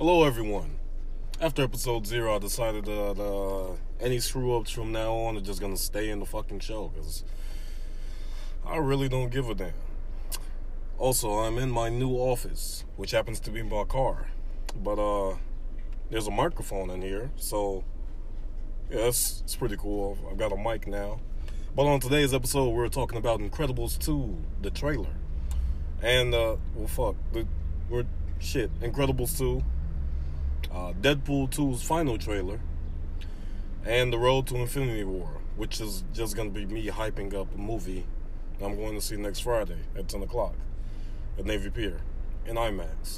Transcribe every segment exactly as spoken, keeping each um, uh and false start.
Hello, everyone. After episode zero, I decided that uh, any screw-ups from now on are just going to stay in the fucking show, because I really don't give a damn. Also, I'm in my new office, which happens to be my car. But uh, there's a microphone in here, so yeah, it's, it's pretty cool. I've got a mic now. But on today's episode, we're talking about Incredibles two, the trailer. And, uh, well, fuck, the, we're, shit, Incredibles two. Uh, Deadpool two's final trailer, and The Road to Infinity War, which is just going to be me hyping up a movie I'm going to see next Friday at ten o'clock at Navy Pier in IMAX.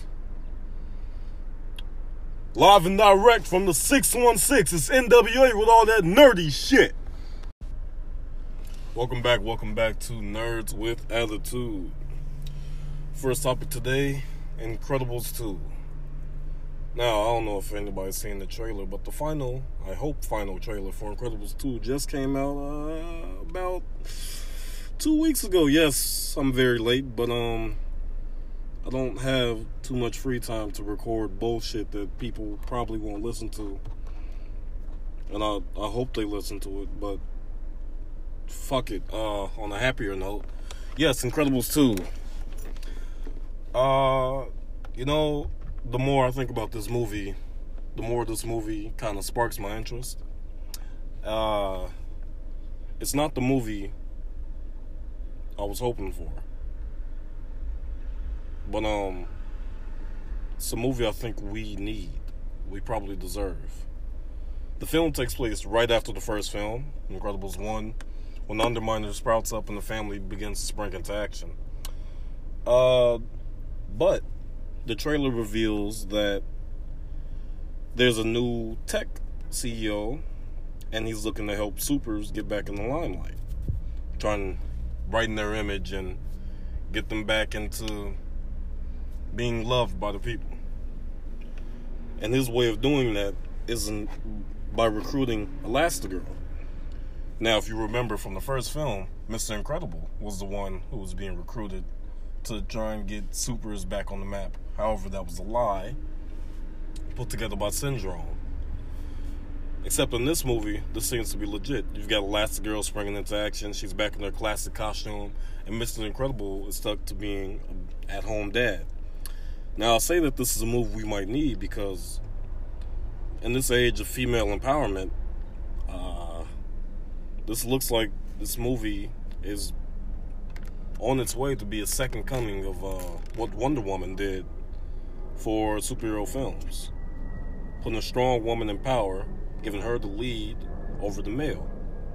Live and direct from the six one six, it's N W A with all that nerdy shit. Welcome back, welcome back to Nerds with Attitude. First topic today, Incredibles two. Now, I don't know if anybody's seen the trailer, but the final, I hope final trailer for Incredibles two just came out uh, about two weeks ago. Yes, I'm very late, but um, I don't have too much free time to record bullshit that people probably won't listen to. And I, I hope they listen to it, but fuck it. Uh, on a happier note, yes, Incredibles two. Uh, you know... The more I think about this movie, the more this movie kind of sparks my interest. Uh, it's not the movie I was hoping for. But, um, it's a movie I think we need. We probably deserve. The film takes place right after the first film, Incredibles one, when the Underminer sprouts up and the family begins to spring into action. Uh, but... The trailer reveals that there's a new tech C E O, and he's looking to help supers get back in the limelight, trying to brighten their image and get them back into being loved by the people. And his way of doing that isn't by recruiting Elastigirl. Now, if you remember from the first film, Mister Incredible was the one who was being recruited to try and get supers back on the map. However, that was a lie put together by Syndrome. Except in this movie, this seems to be legit. You've got Elastigirl springing into action. She's back in her classic costume. And Mister Incredible is stuck to being an at-home dad. Now, I'll say that this is a move we might need because in this age of female empowerment, uh, this looks like this movie is on its way to be a second coming of uh, what Wonder Woman did for superhero films. Putting a strong woman in power, giving her the lead over the male.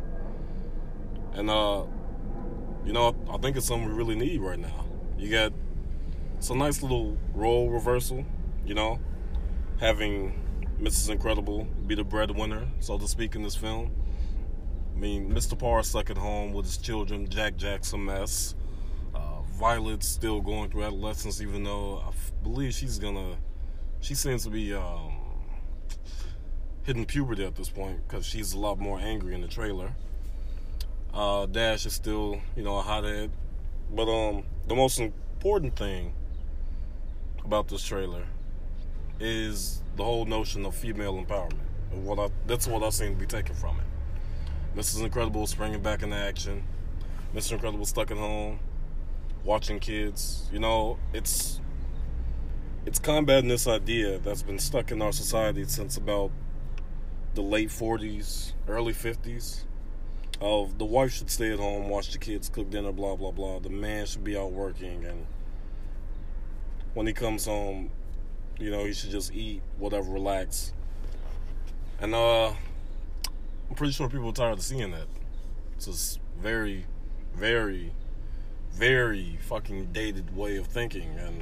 And, uh, you know, I think it's something we really need right now. You got, it's a nice little role reversal, you know, having Missus Incredible be the breadwinner, so to speak, in this film. I mean, Mister Parr stuck at home with his children, Jack Jack's a mess. Violet's still going through adolescence, even though I f- believe she's gonna, she seems to be um, hitting puberty at this point because she's a lot more angry in the trailer. Uh, Dash is still, you know, a hothead. But um, the most important thing about this trailer is the whole notion of female empowerment. And what I, that's what I seem to be taking from it. Missus Incredible springing back into action. Mister Incredible stuck at home, watching kids. You know, it's it's combating this idea that's been stuck in our society since about the late forties, early fifties, of the wife should stay at home, watch the kids, cook dinner, blah, blah, blah. The man should be out working, and when he comes home, you know, he should just eat, whatever, relax. And uh, I'm pretty sure people are tired of seeing that. It's just very, very... very fucking dated way of thinking, and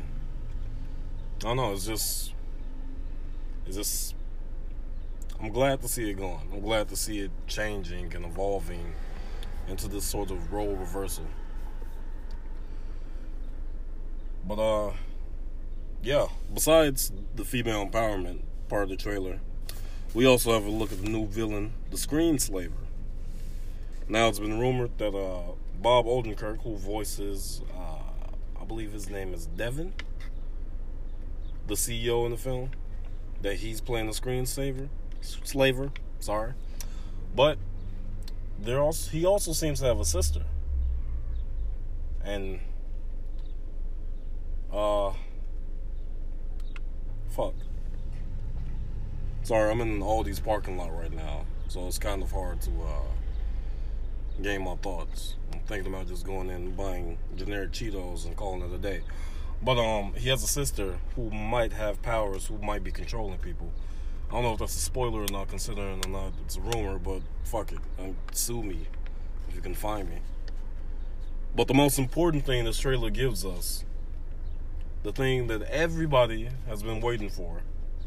I don't know, it's just, it's just, I'm glad to see it going. I'm glad to see it changing and evolving into this sort of role reversal. But, uh, yeah, besides the female empowerment part of the trailer, we also have a look at the new villain, the Screenslaver. Now, it's been rumored that, uh, Bob Odenkirk, who voices, uh, I believe his name is Devin, the C E O in the film, that he's playing the screensaver, slaver, sorry. But there also he also seems to have a sister. And uh fuck. Sorry, I'm in Aldi's parking lot right now, so it's kind of hard to uh gain my thoughts. I'm thinking about just going in and buying generic Cheetos and calling it a day. But um, he has a sister who might have powers, who might be controlling people. I don't know if that's a spoiler or not, considering or not it's a rumor, but fuck it. Um, sue me if you can find me. But the most important thing this trailer gives us, the thing that everybody has been waiting for,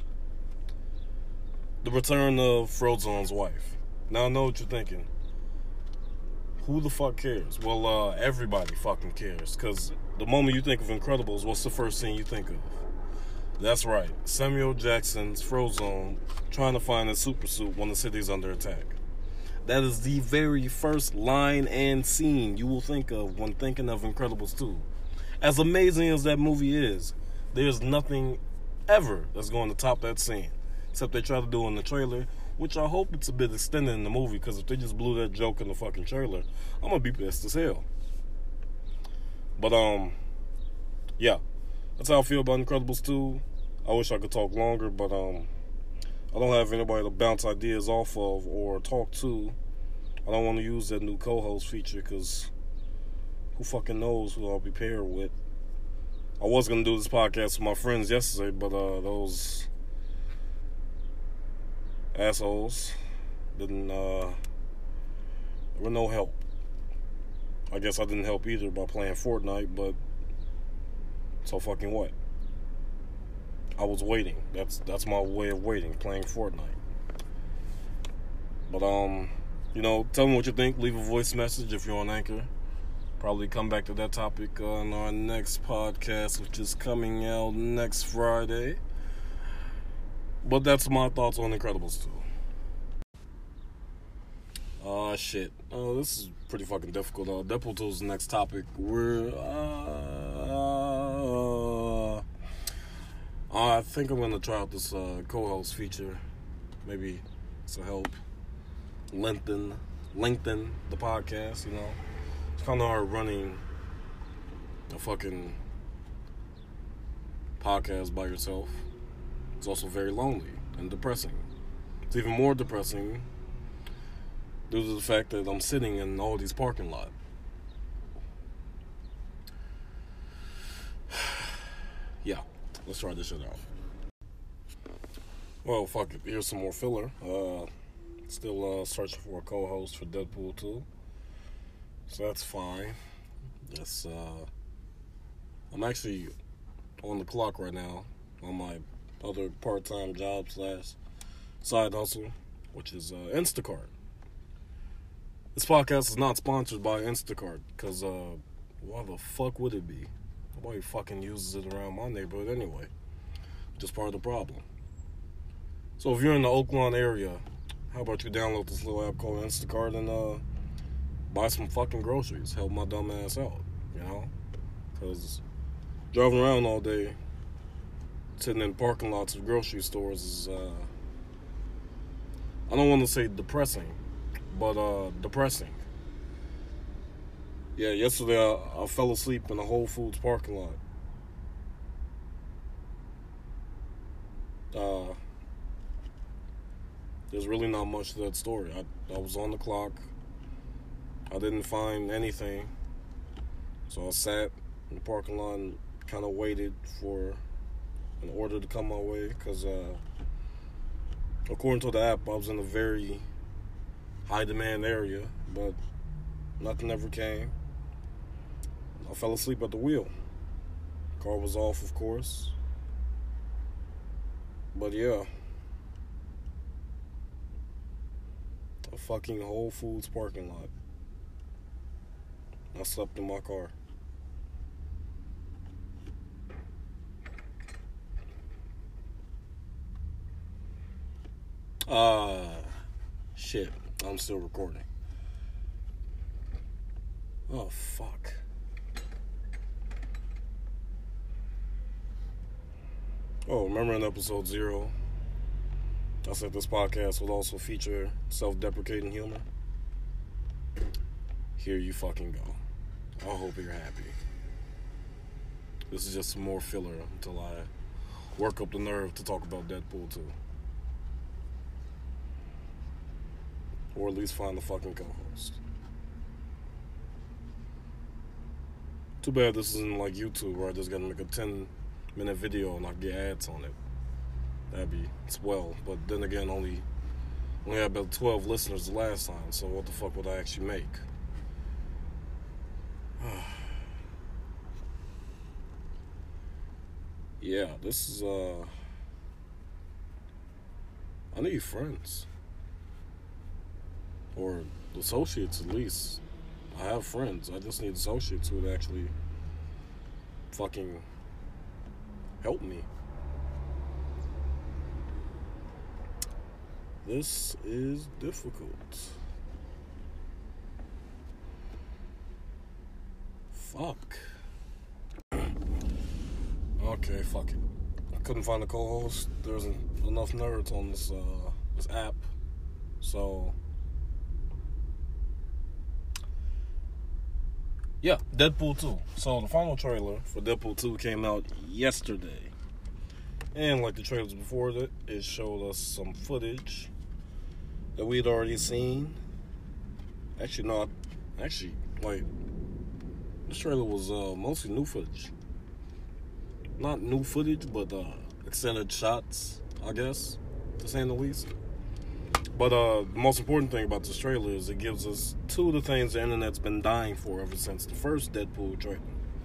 the return of Frozone's wife. Now I know what you're thinking. Who the fuck cares? Well, uh, everybody fucking cares, because the moment you think of Incredibles, what's the first thing you think of? That's right, Samuel Jackson's Frozone trying to find his super suit when the city's under attack. That is the very first line and scene you will think of when thinking of Incredibles two. As amazing as that movie is, there's nothing ever that's going to top that scene, except they try to do it in the trailer, which I hope it's a bit extended in the movie, because if they just blew that joke in the fucking trailer, I'm gonna be pissed as hell. But, um, yeah. That's how I feel about Incredibles two. I wish I could talk longer, but, um, I don't have anybody to bounce ideas off of or talk to. I don't want to use that new co-host feature, because who fucking knows who I'll be paired with. I was gonna do this podcast with my friends yesterday, but, uh, those assholes didn't, uh, there were no help. I guess I didn't help either by playing Fortnite, but so fucking what? I was waiting. That's that's my way of waiting, playing Fortnite. But, um, you know, tell me what you think. Leave a voice message if you're on Anchor. Probably come back to that topic on our next podcast, which is coming out next Friday. But that's my thoughts on Incredibles two. Oh, uh, shit. Oh, this is pretty fucking difficult. Uh, Deadpool two is the next topic. We're, uh, uh, I think I'm going to try out this uh, co-host feature. Maybe to help lengthen, lengthen the podcast, you know. It's kind of hard running a fucking podcast by yourself. It's also very lonely and depressing. It's even more depressing due to the fact that I'm sitting in all these parking lots. Yeah, let's try this shit out. Well, fuck it. Here's some more filler. Uh, still uh, searching for a co-host for Deadpool two. So that's fine. That's, uh, I'm actually on the clock right now on my other part-time job slash side hustle, which is uh, Instacart. This podcast is not sponsored by Instacart, because uh, why the fuck would it be? Nobody fucking uses it around my neighborhood anyway. Just part of the problem. So if you're in the Oak Lawn area, how about you download this little app called Instacart and uh, buy some fucking groceries. Help my dumb ass out, you know? Because driving around all day, sitting in parking lots of grocery stores is, uh, I don't want to say depressing, but uh, depressing. Yeah, yesterday I, I fell asleep in a Whole Foods parking lot. Uh, there's really not much to that story. I, I was on the clock. I didn't find anything. So I sat in the parking lot and kind of waited for an order to come my way, because uh, according to the app, I was in a very high demand area, but nothing ever came. I fell asleep at the wheel. Car was off, of course. But yeah, a fucking Whole Foods parking lot. I slept in my car. Uh, shit. I'm still recording. Oh, fuck. Oh, remember in episode zero I said this podcast would also feature self-deprecating humor. Here you fucking go. I hope you're happy. This is just some more filler until I work up the nerve to talk about Deadpool two. Or at least find the fucking co-host. Too bad this isn't like YouTube where I just gotta make a ten minute video and I get ads on it. That'd be swell. But then again, only only had about twelve listeners the last time, so what the fuck would I actually make? Yeah, this is, uh... I need friends. Or associates, at least. I have friends. I just need associates who would actually fucking help me. This is difficult. Fuck. Okay, fuck it. I couldn't find a co-host. There isn't enough nerds on this uh, this app, so yeah, Deadpool two. So the final trailer for Deadpool two came out yesterday, and like the trailers before it, it showed us some footage that we'd already seen. Actually, not. Actually, like this trailer was uh, mostly new footage. Not new footage, but uh, extended shots, I guess, to say the least. But uh, the most important thing about this trailer is it gives us two of the things the internet's been dying for ever since the first Deadpool trailer.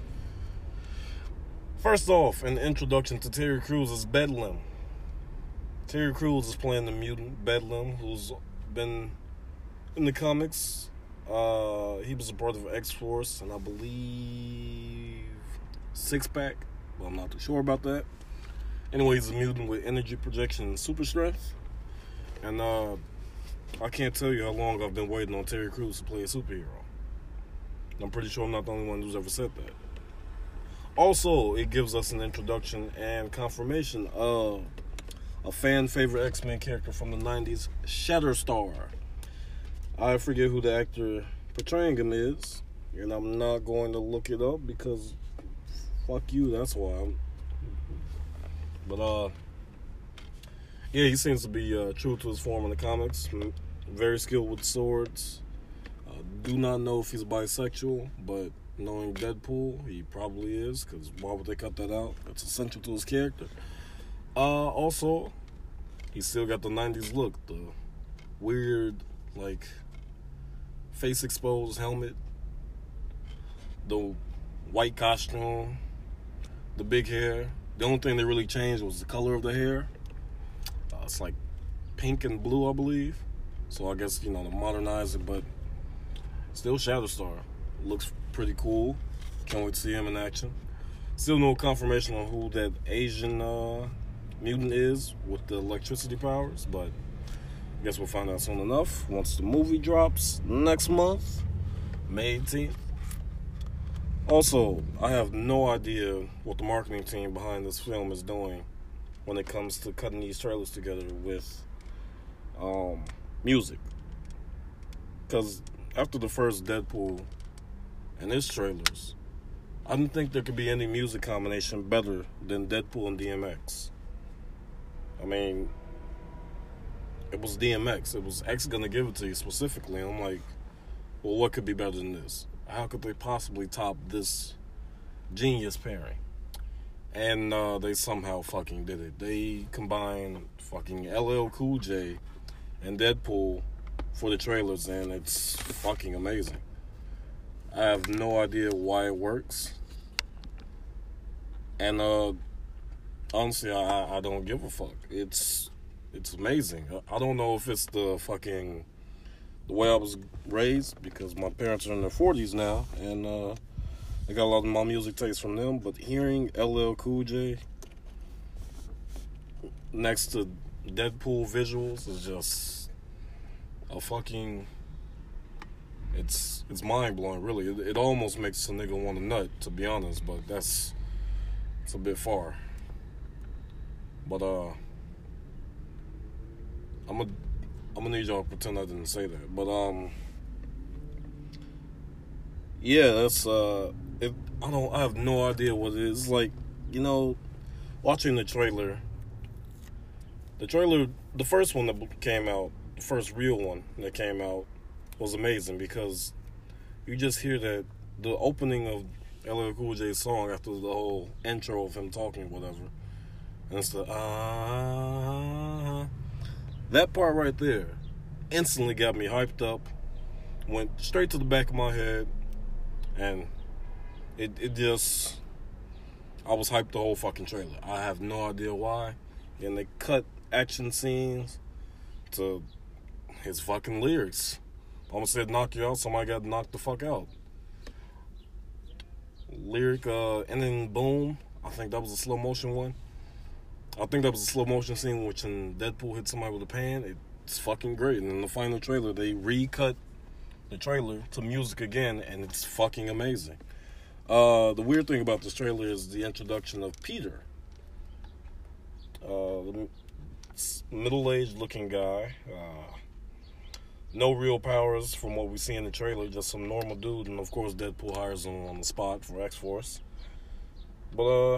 First off, an introduction to Terry Crews as Bedlam. Terry Crews is playing the mutant Bedlam, who's been in the comics. Uh, he was a part of X-Force, and I believe Six Pack. Well, I'm not too sure about that. Anyway, he's a mutant with energy projection and super strength. And uh, I can't tell you how long I've been waiting on Terry Crews to play a superhero. I'm pretty sure I'm not the only one who's ever said that. Also, it gives us an introduction and confirmation of a fan favorite X-Men character from the nineties, Shatterstar. I forget who the actor portraying him is, and I'm not going to look it up because fuck you, that's why. I'm... But, uh, yeah, he seems to be uh, true to his form in the comics. Very skilled with swords. Uh, do not know if he's bisexual, but knowing Deadpool, he probably is, because why would they cut that out? That's essential to his character. Uh, also, he's still got the nineties look. The weird, like, face-exposed helmet. The white costume. The big hair. The only thing that really changed was the color of the hair. Uh, it's like pink and blue, I believe. So I guess, you know, to modernize it, but still Shatterstar. Looks pretty cool. Can't wait to see him in action. Still no confirmation on who that Asian uh, mutant is with the electricity powers, but I guess we'll find out soon enough once the movie drops next month, May eighteenth. Also, I have no idea what the marketing team behind this film is doing when it comes to cutting these trailers together with um, music. Because after the first Deadpool and his trailers, I didn't think there could be any music combination better than Deadpool and D M X. I mean, it was D M X. It was X gonna give it to you specifically. And I'm like, well, what could be better than this? How could they possibly top this genius pairing? And uh, they somehow fucking did it. They combined fucking L L Cool J and Deadpool for the trailers, and it's fucking amazing. I have no idea why it works. And uh, honestly, I, I don't give a fuck. It's it's amazing. I don't know if it's the fucking the way I was raised, because my parents are in their forties now, and uh, I got a lot of my music taste from them, but hearing L L Cool J next to Deadpool visuals is just a fucking, it's it's mind-blowing, really. It, it almost makes a nigga want to nut, to be honest, but that's, it's a bit far. But, uh, I'm gonna I'm gonna need y'all to pretend I didn't say that. But um, yeah, that's uh, it. I don't. I have no idea what it is. It's like, you know, watching the trailer. The trailer, the first one that came out, the first real one that came out, was amazing because you just hear that the opening of L L Cool J's song after the whole intro of him talking, whatever, and it's the ah, that part right there instantly got me hyped up, went straight to the back of my head, and it it just, I was hyped the whole fucking trailer. I have no idea why, and they cut action scenes to his fucking lyrics. Almost said knock you out, somebody got knocked the fuck out. Lyric uh, ending boom, I think that was a slow motion one. I think that was a slow motion scene which when Deadpool hit somebody with a pan. It's fucking great. And in the final trailer, they recut the trailer to music again, and it's fucking amazing. Uh, the weird thing about this trailer is the introduction of Peter. Uh, the middle-aged looking guy. Uh, no real powers from what we see in the trailer, just some normal dude, and of course Deadpool hires him on the spot for X-Force. But uh,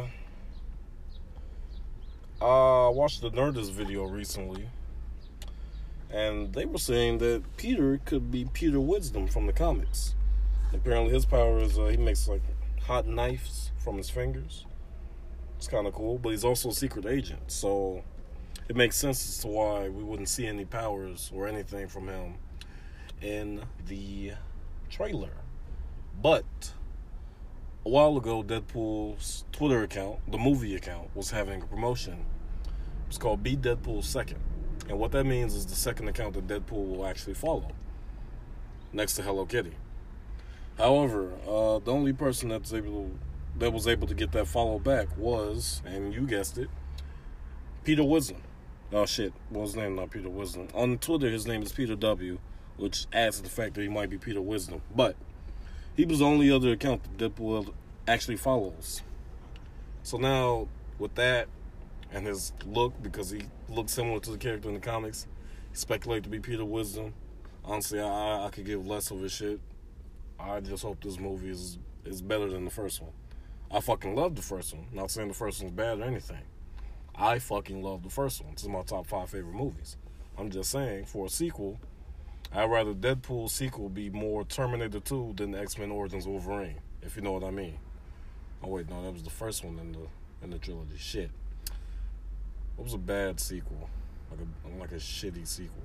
I watched the Nerdist video recently, and they were saying that Peter could be Peter Wisdom from the comics. Apparently his power is uh, he makes like hot knives from his fingers. It's kind of cool, but he's also a secret agent, so it makes sense as to why we wouldn't see any powers or anything from him in the trailer. But a while ago, Deadpool's Twitter account, the movie account, was having a promotion. It's called Be Deadpool Second. And what that means is the second account that Deadpool will actually follow, next to Hello Kitty. However, uh, the only person that's able that was able to get that follow back was, and you guessed it, Peter Wisdom. Oh shit, well his name not Peter Wisdom. On Twitter his name is Peter W, which adds to the fact that he might be Peter Wisdom. But he was the only other account that Deadpool actually follows. So now, with that, and his look, because he looks similar to the character in the comics, he speculated to be Peter Wisdom. Honestly, I, I could give less of a shit. I just hope this movie is, is better than the first one. I fucking love the first one. Not saying the first one's bad or anything. I fucking love the first one. This is my top five favorite movies. I'm just saying, for a sequel, I'd rather Deadpool sequel be more Terminator two than the X-Men Origins Wolverine, if you know what I mean. Oh wait, no, that was the first one in the in the trilogy. Shit. What was a bad sequel? Like a like a shitty sequel.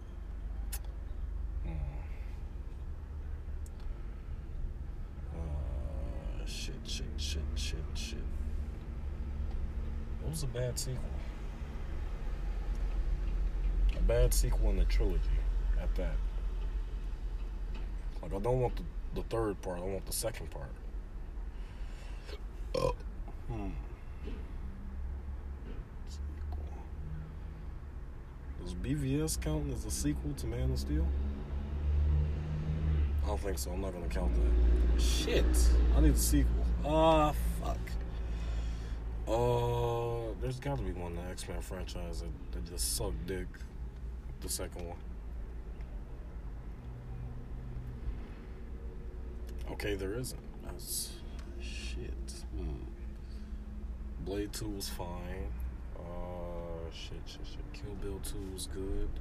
Hmm. Uh, shit, shit, shit, shit, shit. What was a bad sequel? A bad sequel in the trilogy, at that. Like, I don't want the, the third part, I want the second part. Oh. Hmm. Sequel. Does B V S count as a sequel to Man of Steel? I don't think so, I'm not gonna count that. Shit, I need a sequel. Ah, fuck. Uh, there's got to be one in the X-Men franchise that, that just sucked dick. The second one. Okay, there isn't. That's shit. Hmm. Blade two was fine. Uh, shit, shit, shit. Kill Bill two was good.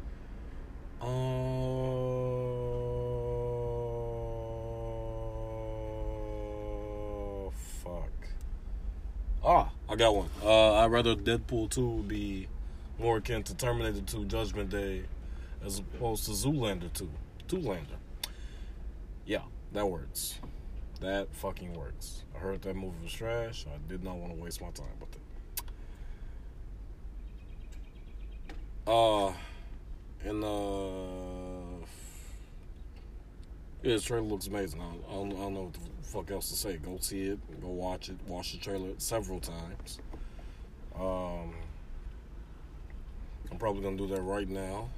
Uh, fuck. Ah, I got one. Uh, I'd rather Deadpool two be more akin to Terminator two Judgment Day as opposed to Zoolander two. Zoolander. Yeah, that works. That fucking works. I heard that movie was trash. I did not want to waste my time with it. Uh, and, uh, yeah, this trailer looks amazing. I don't, I don't know what the fuck else to say. Go see it. Go watch it. Watch the trailer several times. Um, I'm probably going to do that right now.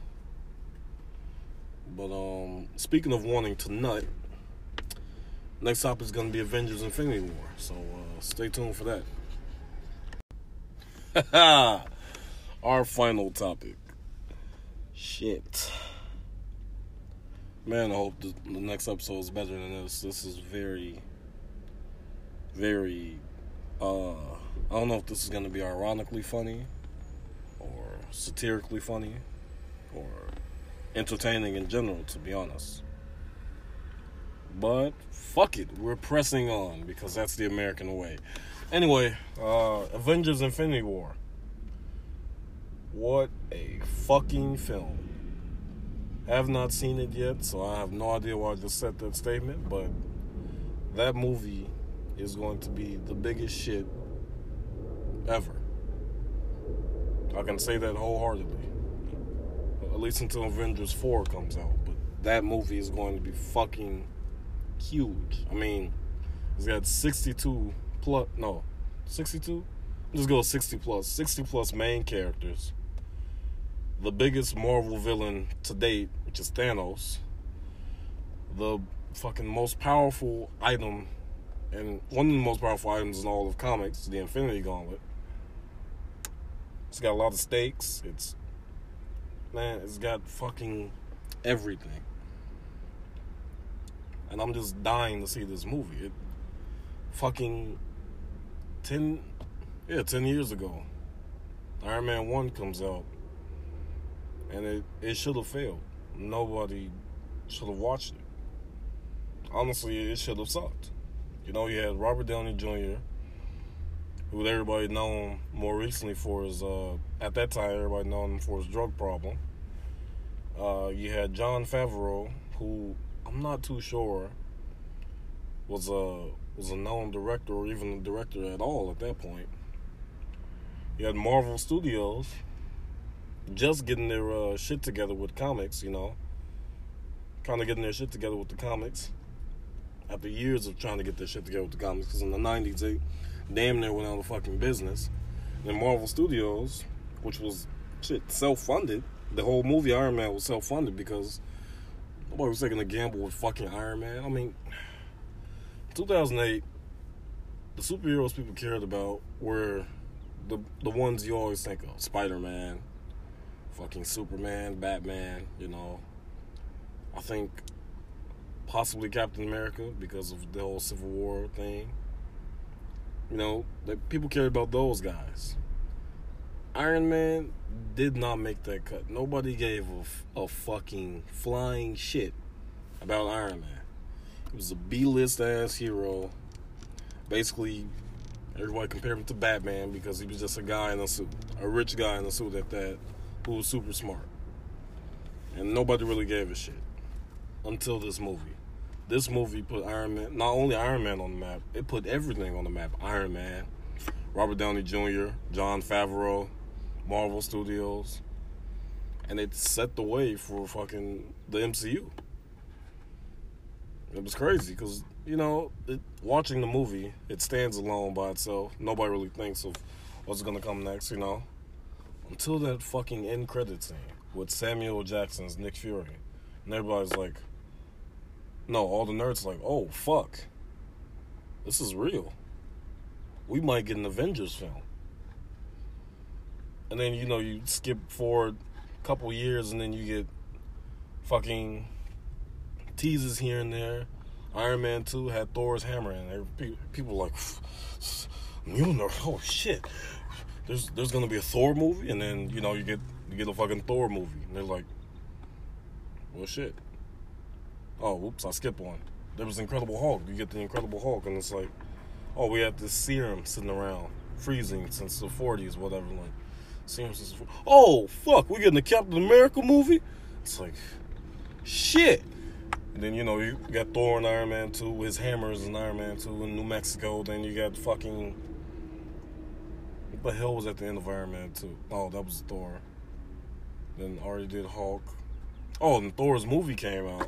But, um, speaking of wanting to nut, next topic is going to be Avengers Infinity War. So, uh, stay tuned for that. Our final topic. Shit. Man, I hope the, the next episode is better than this. This is very, very, uh, I don't know if this is going to be ironically funny, or satirically funny, or entertaining in general, to be honest. But, fuck it, we're pressing on, because that's the American way. Anyway, uh, Avengers Infinity War. What a fucking film. I have not seen it yet, so I have no idea why I just said that statement, but that movie is going to be the biggest shit ever. I can say that wholeheartedly. At least until Avengers four comes out. But that movie is going to be fucking huge. I mean, it's got sixty-two plus, no, sixty-two? Let's go sixty plus. sixty plus main characters. The biggest Marvel villain to date, which is Thanos. The fucking most powerful item, and one of the most powerful items in all of comics, the Infinity Gauntlet. It's got a lot of stakes. It's, man, it's got fucking everything. And I'm just dying to see this movie. It fucking ten, yeah, ten years ago, Iron Man one comes out. And it, it should have failed. Nobody should have watched it. Honestly, it should have sucked. You know, you had Robert Downey Junior, who everybody known more recently for his, uh, at that time, everybody known him for his drug problem. Uh, you had Jon Favreau, who I'm not too sure was a, was a known director or even a director at all at that point. You had Marvel Studios, just getting their uh, shit together with comics, you know. Kind of getting their shit together with the comics. After years of trying to get their shit together with the comics. Because in the nineties, they damn near went out of fucking business. And then Marvel Studios, which was, shit, self-funded. The whole movie Iron Man was self-funded because nobody was taking a gamble with fucking Iron Man. I mean, two thousand eight, the superheroes people cared about were the the ones you always think of. Spider-Man, fucking Superman, Batman, you know. I think possibly Captain America because of the whole Civil War thing. You know, that people cared about those guys. Iron Man did not make that cut. Nobody gave a, a fucking flying shit about Iron Man. He was a B-list ass hero. Basically, everybody compared him to Batman because he was just a guy in a suit. A rich guy in a suit at that, who was super smart. And nobody really gave a shit until this movie. This movie put Iron Man, not only Iron Man on the map, it put everything on the map. Iron Man, Robert Downey Junior, Jon Favreau, Marvel Studios. And it set the way for fucking the M C U. It was crazy because, you know, it, watching the movie, it stands alone by itself. Nobody really thinks of what's going to come next, you know. Until that fucking end credit scene with Samuel Jackson's Nick Fury. And everybody's like, no, all the nerds are like, oh, fuck. This is real. We might get an Avengers film. And then, you know, you skip forward a couple years and then you get fucking teases here and there. Iron Man two had Thor's hammer in there. People were like, Mjolnir, oh shit. There's there's gonna be a Thor movie, and then, you know, you get you get a fucking Thor movie. And they're like, well shit. Oh, whoops, I skipped one. There was Incredible Hulk. You get the Incredible Hulk, and it's like, oh, we have this serum sitting around, freezing since the forties, whatever. Like, serum since the forties. Oh, fuck, we getting the Captain America movie? It's like, shit. And then, you know, you got Thor and Iron Man two, his hammers in Iron Man two in New Mexico. Then you got fucking, what the hell was at the end of Iron Man two? Oh, that was Thor. Then already did Hulk. Oh, and Thor's movie came out.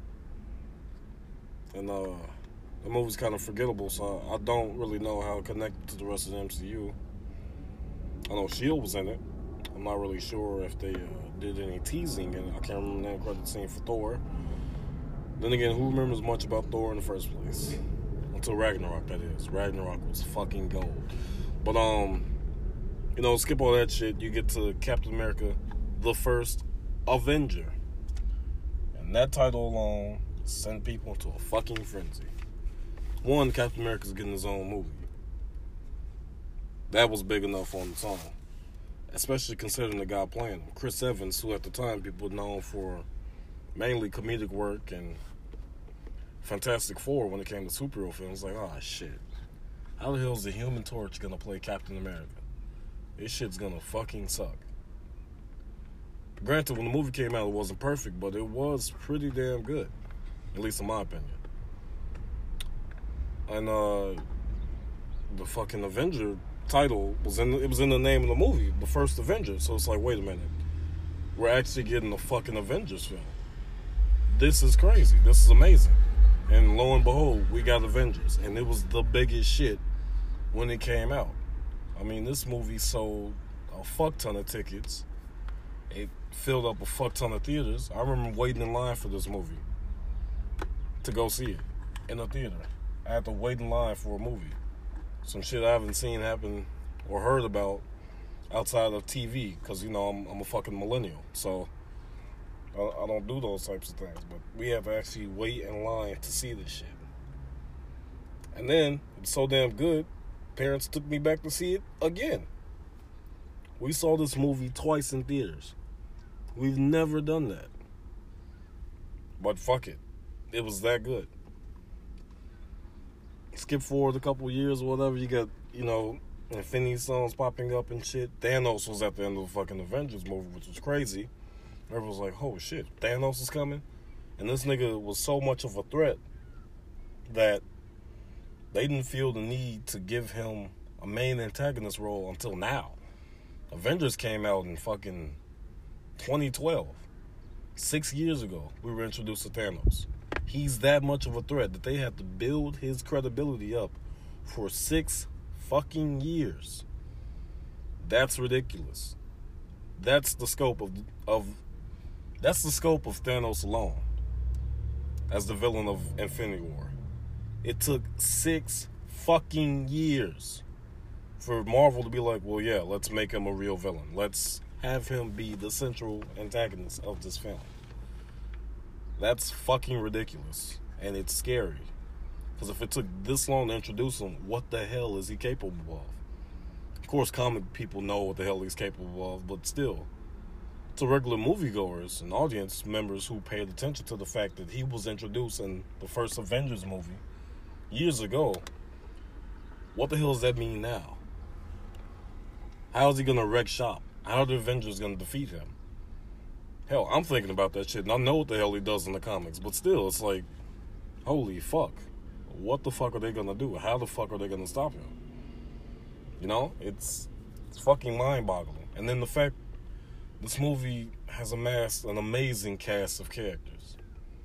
And uh, the movie's kind of forgettable, so I don't really know how it connected to the rest of the M C U. I know S H I E L D was in it. I'm not really sure if they uh, did any teasing, and I can't remember the end credit scene for Thor. Then again, who remembers much about Thor in the first place? Until Ragnarok, that is. Ragnarok was fucking gold. But, um, you know, skip all that shit. You get to Captain America, the first Avenger. And that title alone sent people into a fucking frenzy. One, Captain America's getting his own movie. That was big enough on its own. Especially considering the guy playing him, Chris Evans, who at the time people were known for mainly comedic work and Fantastic Four when it came to superhero films. Like, oh shit. How the hell is the Human Torch gonna play Captain America? This shit's gonna fucking suck. Granted, when the movie came out, it wasn't perfect, but it was pretty damn good. At least in my opinion. And, uh, the fucking Avenger title was in, it was in the name of the movie, the first Avenger. So it's like, wait a minute. We're actually getting a fucking Avengers film. This is crazy. This is amazing. And lo and behold, we got Avengers. And it was the biggest shit when it came out. I mean, this movie sold a fuck ton of tickets. It filled up a fuck ton of theaters. I remember waiting in line for this movie to go see it in a theater. I had to wait in line for a movie. Some shit I haven't seen happen or heard about outside of T V, because, you know, I'm, I'm a fucking millennial. So I, I don't do those types of things. But we have to actually wait in line to see this shit. And then, it's so damn good, parents took me back to see it again. We saw this movie twice in theaters. We've never done that. But fuck it. It was that good. Skip forward a couple years or whatever, you got, you know, Infinity Stones popping up and shit. Thanos was at the end of the fucking Avengers movie, which was crazy. Everyone was like, oh shit, Thanos is coming? And this nigga was so much of a threat that they didn't feel the need to give him a main antagonist role until now. Avengers came out in fucking twenty twelve. Six years ago, we were introduced to Thanos. He's that much of a threat that they had to build his credibility up for six fucking years. That's ridiculous. That's the scope of of that's the scope of Thanos alone as the villain of Infinity War. It took six fucking years for Marvel to be like, well, yeah, let's make him a real villain. Let's have him be the central antagonist of this film. That's fucking ridiculous. And it's scary. Because if it took this long to introduce him, what the hell is he capable of? Of course, comic people know what the hell he's capable of, but still, to regular moviegoers and audience members who paid attention to the fact that he was introduced in the first Avengers movie years ago, what the hell does that mean now? How is he going to wreck shop? How are the Avengers going to defeat him? Hell, I'm thinking about that shit, and I know what the hell he does in the comics, but still, it's like, holy fuck. What the fuck are they going to do? How the fuck are they going to stop him? You know, it's, it's fucking mind-boggling. And then the fact this movie has amassed an amazing cast of characters.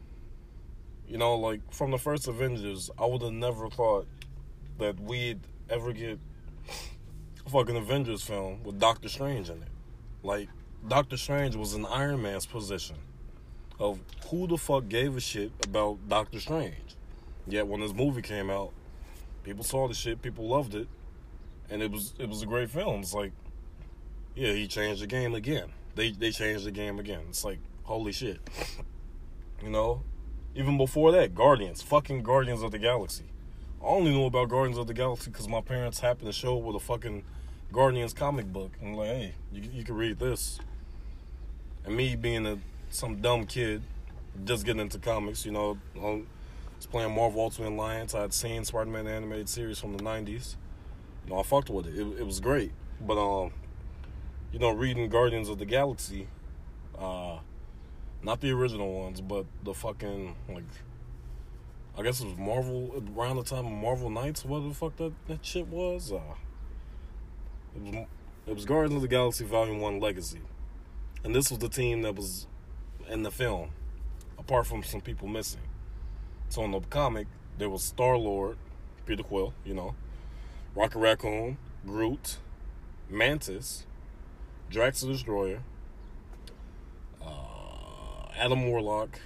You know, like, from the first Avengers, I would have never thought that we'd ever get a fucking Avengers film with Doctor Strange in it. Like, Doctor Strange was in Iron Man's position of who the fuck gave a shit about Doctor Strange. Yet when this movie came out, people saw the shit, people loved it, and it was it was a great film. It's like, yeah, he changed the game again. They they changed the game again. It's like, holy shit. You know? Even before that, Guardians. Fucking Guardians of the Galaxy. I only knew about Guardians of the Galaxy because my parents happened to show with a fucking Guardians comic book. And I'm like, hey, you, you can read this. And me being a some dumb kid, just getting into comics, you know, I was playing Marvel Ultimate Alliance. I had seen Spider-Man animated series from the nineties. You know, I fucked with it. It, it was great. But, um, you know, reading Guardians of the Galaxy, uh, not the original ones, but the fucking, like, I guess it was Marvel, around the time of Marvel Knights, whatever the fuck that, that shit was. Uh, it was. It was Guardians of the Galaxy Volume one Legacy. And this was the team that was in the film, apart from some people missing. So in the comic, there was Star-Lord, Peter Quill, you know, Rocket Raccoon, Groot, Mantis, Drax the Destroyer, uh, Adam Warlock,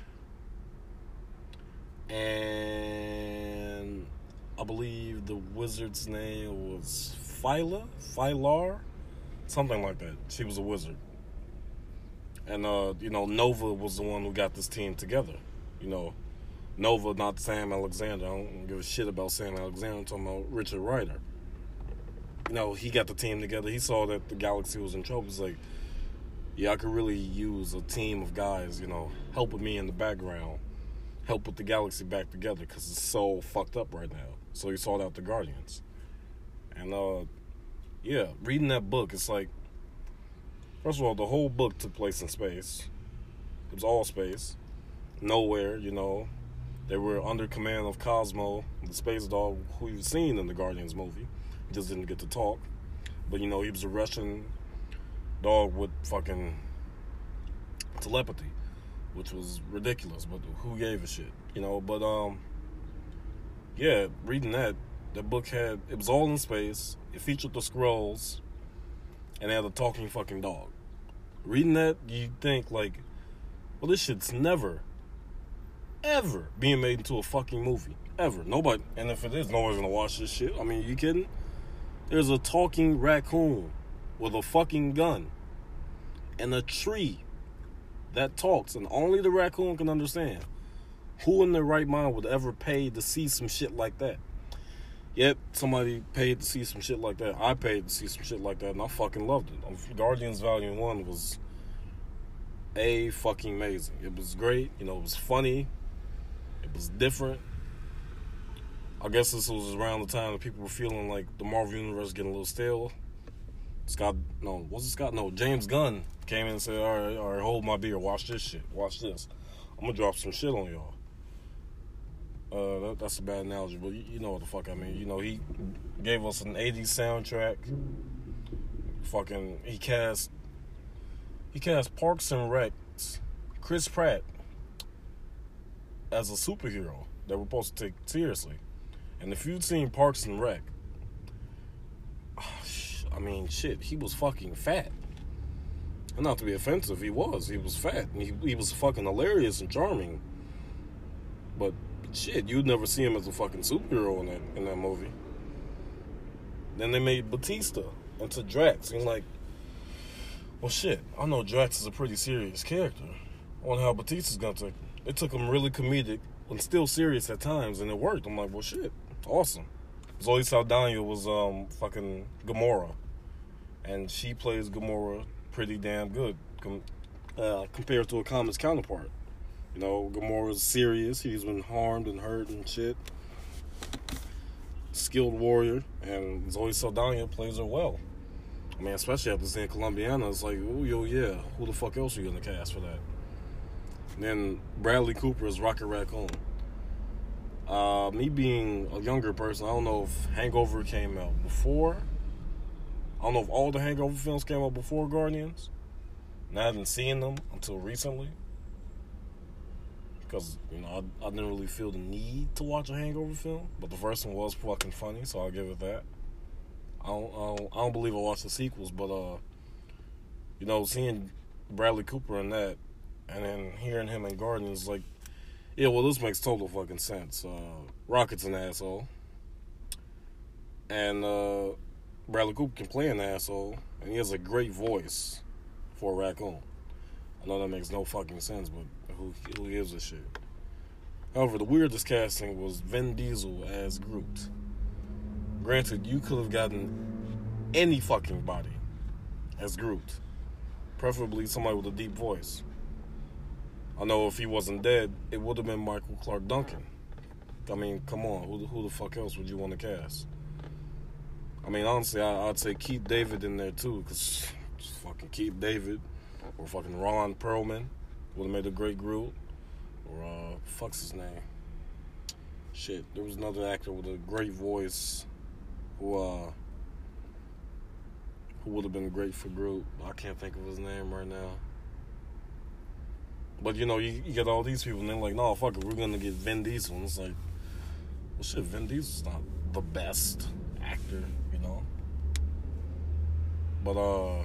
and I believe the wizard's name was Phyla, Phylar, something like that. She was a wizard. And, uh, you know, Nova was the one who got this team together. You know, Nova, not Sam Alexander. I don't give a shit about Sam Alexander. I'm talking about Richard Rider. You know, he got the team together. He saw that the galaxy was in trouble. He's like, yeah, I could really use a team of guys, you know, helping me in the background, help put the galaxy back together because it's so fucked up right now. So he sought out the Guardians. And, uh, yeah, reading that book, it's like, first of all, the whole book took place in space. It was all space. Nowhere, you know. They were under command of Cosmo, the space dog, who you've seen in the Guardians movie. He just didn't get to talk. But, you know, he was a Russian dog with fucking telepathy, which was ridiculous, but who gave a shit, you know? But, um, yeah, reading that, the book had, it was all in space. It featured the Skrulls, and it had a talking fucking dog. Reading that, you think, like, well, this shit's never, ever being made into a fucking movie. Ever. Nobody, and if it is, nobody's gonna watch this shit. I mean, you kidding? There's a talking raccoon with a fucking gun and a tree that talks, and only the raccoon can understand. Who in their right mind would ever pay to see some shit like that? Yet, somebody paid to see some shit like that. I paid to see some shit like that, and I fucking loved it. Guardians Volume one was a fucking amazing. It was great. You know, it was funny. It was different. I guess this was around the time that people were feeling like the Marvel Universe was getting a little stale. Scott, no, was it Scott? No, James Gunn came in and said, all right, all right, hold my beer. Watch this shit. Watch this. I'm going to drop some shit on y'all. Uh, that, that's a bad analogy, but you, you know what the fuck I mean. You know, he gave us an eighties soundtrack. Fucking, he cast, he cast Parks and Rec's Chris Pratt as a superhero that we're supposed to take seriously. And if you've seen Parks and Rec, I mean, shit, he was fucking fat. And not to be offensive, he was. He was fat. And he, he was fucking hilarious and charming. But, shit, you'd never see him as a fucking superhero in that, in that movie. Then they made Batista into Drax. And like, well, shit, I know Drax is a pretty serious character. I wonder how Batista's gonna take. It took him really comedic and still serious at times, and it worked. I'm like, well, shit, awesome. Zoe Saldana was um fucking Gamora, and she plays Gamora pretty damn good com- uh, compared to a comics counterpart. You know, Gamora's serious. He's been harmed and hurt and shit. Skilled warrior, and Zoe Saldana plays her well. I mean, especially after seeing Colombiana, it's like, oh, yo, yeah, who the fuck else are you gonna cast for that? And then Bradley Cooper is Rocket Raccoon. Uh, me being a younger person, I don't know if Hangover came out before. I don't know if all the Hangover films came out before Guardians. And I haven't seen them until recently. Because, you know, I, I didn't really feel the need to watch a Hangover film. But the first one was fucking funny, so I'll give it that. I don't, I don't, I don't believe I watched the sequels, but, uh, you know, seeing Bradley Cooper in that, and then hearing him in Guardians, like, yeah, well, this makes total fucking sense. Uh, Rocket's an asshole. And uh, Bradley Cooper can play an asshole. And he has a great voice for a raccoon. I know that makes no fucking sense, but who, who gives a shit? However, the weirdest casting was Vin Diesel as Groot. Granted, you could have gotten any fucking body as Groot. Preferably somebody with a deep voice. I know if he wasn't dead, it would have been Michael Clark Duncan. I mean, come on, who, who the fuck else would you want to cast? I mean, honestly, I, I'd say keep David in there too, because fucking keep David, or fucking Ron Perlman would have made a great Groot, or uh, fuck's his name? Shit, there was another actor with a great voice who uh, who would have been great for Groot. I can't think of his name right now. But, you know, you, you get all these people, and they're like, no, fuck it, we're going to get Vin Diesel. And it's like, well, shit, Vin Diesel's not the best actor, you know? But, uh,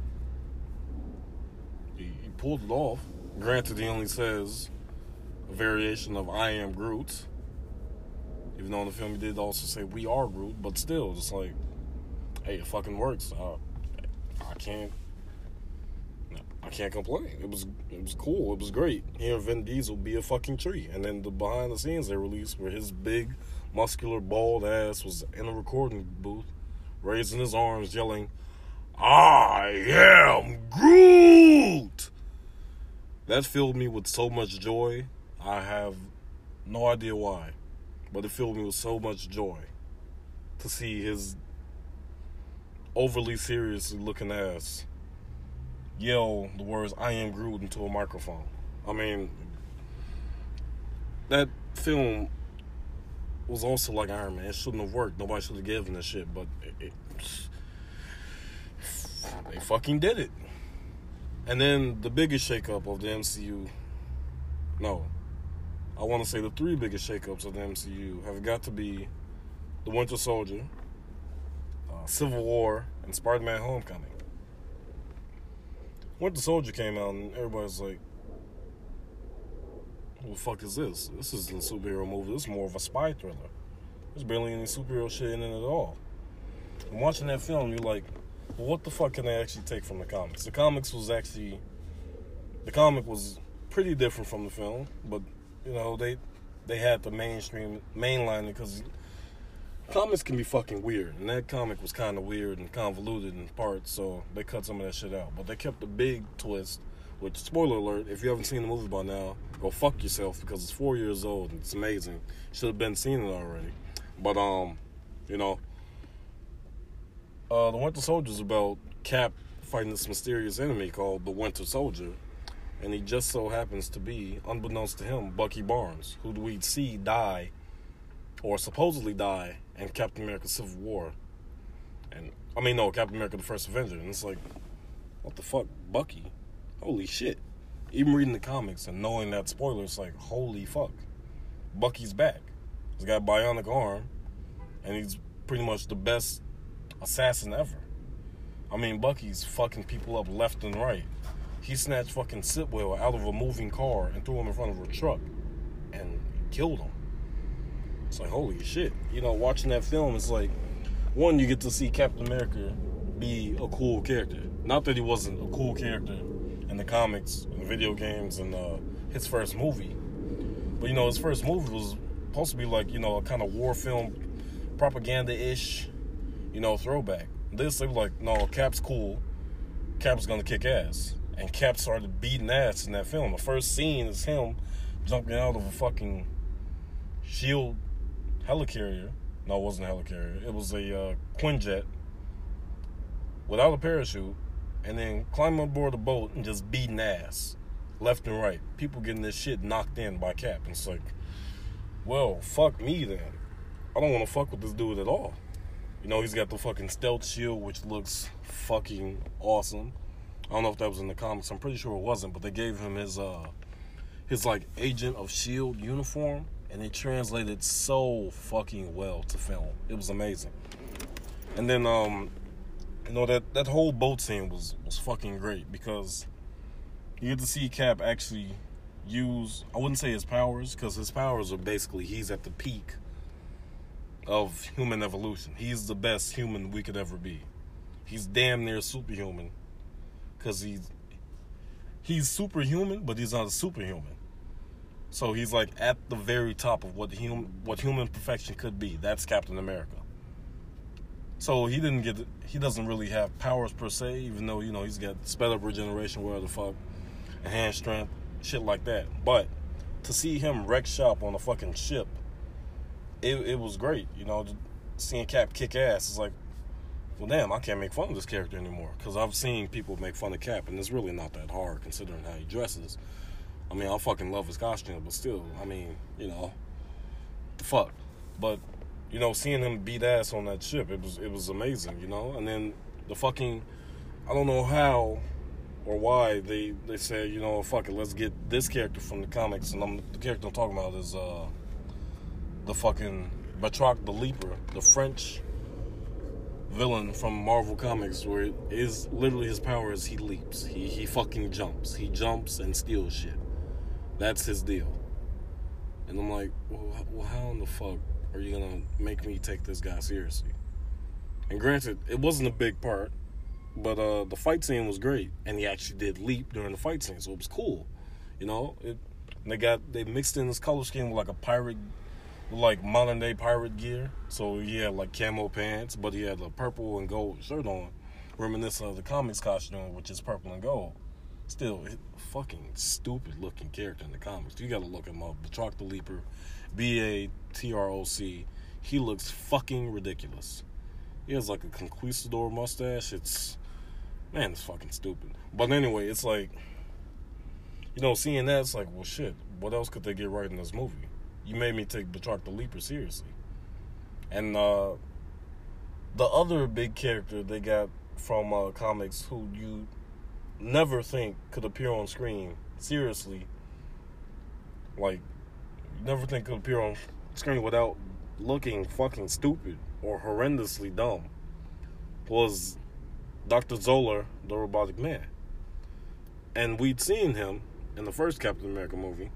he, he pulled it off. Granted, he only says a variation of I am Groot. Even though in the film he did also say we are Groot, but still, just like, hey, it fucking works. I, I can't, I can't complain. It was it was cool. It was great. Hearing Vin Diesel be a fucking tree. And then the behind the scenes they released where his big, muscular, bald ass was in a recording booth, raising his arms, yelling, "I am Groot!" That filled me with so much joy. I have no idea why, but it filled me with so much joy to see his overly seriously looking ass yell the words "I am Groot" into a microphone. I mean, that film was also like Iron Man. It shouldn't have worked. Nobody should have given that shit, but it, it, they fucking did it. And then the biggest shakeup of the M C U, no, I want to say the three biggest shakeups of the M C U have got to be The Winter Soldier, uh, Civil War, and Spider-Man Homecoming. Winter Soldier came out and everybody's like, what the fuck is this? This isn't a superhero movie. This is more of a spy thriller. There's barely any superhero shit in it at all. And watching that film, you're like, well, what the fuck can they actually take from the comics? The comics was actually... The comic was pretty different from the film, but, you know, they they had the mainstream, mainline it because comics can be fucking weird, and that comic was kind of weird and convoluted in parts, so they cut some of that shit out. But they kept the big twist, which, spoiler alert, if you haven't seen the movie by now, go fuck yourself, because it's four years old, and it's amazing. Should have been seen it already. But, um, you know, uh, The Winter Soldier is about Cap fighting this mysterious enemy called the Winter Soldier, and he just so happens to be, unbeknownst to him, Bucky Barnes, who we'd see die, or supposedly die, in Captain America Civil War. And, I mean, no, Captain America the First Avenger. And it's like, what the fuck, Bucky? Holy shit. Even reading the comics and knowing that spoiler, it's like, holy fuck. Bucky's back. He's got a bionic arm, and he's pretty much the best assassin ever. I mean, Bucky's fucking people up left and right. He snatched fucking Sitwell out of a moving car and threw him in front of a truck and killed him. It's like, holy shit. You know, watching that film, it's like, one, you get to see Captain America be a cool character. Not that he wasn't a cool character in the comics, in the video games, and uh, his first movie. But, you know, his first movie was supposed to be like, you know, a kind of war film, propaganda-ish, you know, throwback. This, they were like, no, Cap's cool. Cap's gonna kick ass. And Cap started beating ass in that film. The first scene is him jumping out of a fucking shield helicarrier. No, it wasn't a helicarrier. It was a uh, Quinjet without a parachute, and then climbing aboard the boat and just beating ass left and right. People getting this shit knocked in by Cap. And it's like, well, fuck me then. I don't want to fuck with this dude at all. You know, he's got the fucking stealth shield, which looks fucking awesome. I don't know if that was in the comics. I'm pretty sure it wasn't, but they gave him his, uh, his like, Agent of S H I E L D uniform, and it translated so fucking well to film. It was amazing. And then, um, you know, that, that whole boat scene was, was fucking great, because you get to see Cap actually use, I wouldn't say his powers, because his powers are basically, he's at the peak of human evolution. He's the best human we could ever be. He's damn near superhuman, because he's, he's superhuman, but he's not a superhuman. So he's like at the very top of what hum, what human perfection could be. That's Captain America. So he didn't get, he doesn't really have powers per se, even though, you know, he's got sped up regeneration, whatever the fuck, enhanced strength, shit like that. But to see him wreck shop on a fucking ship, it, it was great. You know, seeing Cap kick ass is like, well, damn, I can't make fun of this character anymore, because I've seen people make fun of Cap, and it's really not that hard considering how he dresses. I mean, I fucking love his costume, but still, I mean, you know, the fuck. But, you know, seeing him beat ass on that ship, it was it was amazing, you know? And then the fucking, I don't know how or why they, they said, you know, fuck it, let's get this character from the comics, and I'm, the character I'm talking about is uh, the fucking Batroc the Leaper, the French villain from Marvel Comics, where it is literally his power is he leaps. He, he fucking jumps. He jumps and steals shit. That's his deal. And I'm like, well, well, how in the fuck are you gonna make me take this guy seriously? And granted, it wasn't a big part. But uh, the fight scene was great, and he actually did leap during the fight scene, so it was cool. You know, it, and they got they mixed in this color scheme with like a pirate, like modern day pirate gear. So he had like camo pants, but he had a purple and gold shirt on, reminiscent of the comics costume, which is purple and gold. Still, a fucking stupid looking character in the comics. You gotta look him up. Batroc the Leaper, B A T R O C. He looks fucking ridiculous. He has like a conquistador mustache. It's Man, it's fucking stupid. But anyway, it's like, you know, seeing that, it's like, well, shit, what else could they get right in this movie? You made me take Batroc the Leaper seriously. And uh, the other big character they got from uh, comics who you never think could appear on screen, seriously, like, you never think could appear on screen without looking fucking stupid or horrendously dumb, was Doctor Zoller, the Robotic Man. And we'd seen him in the first Captain America movie.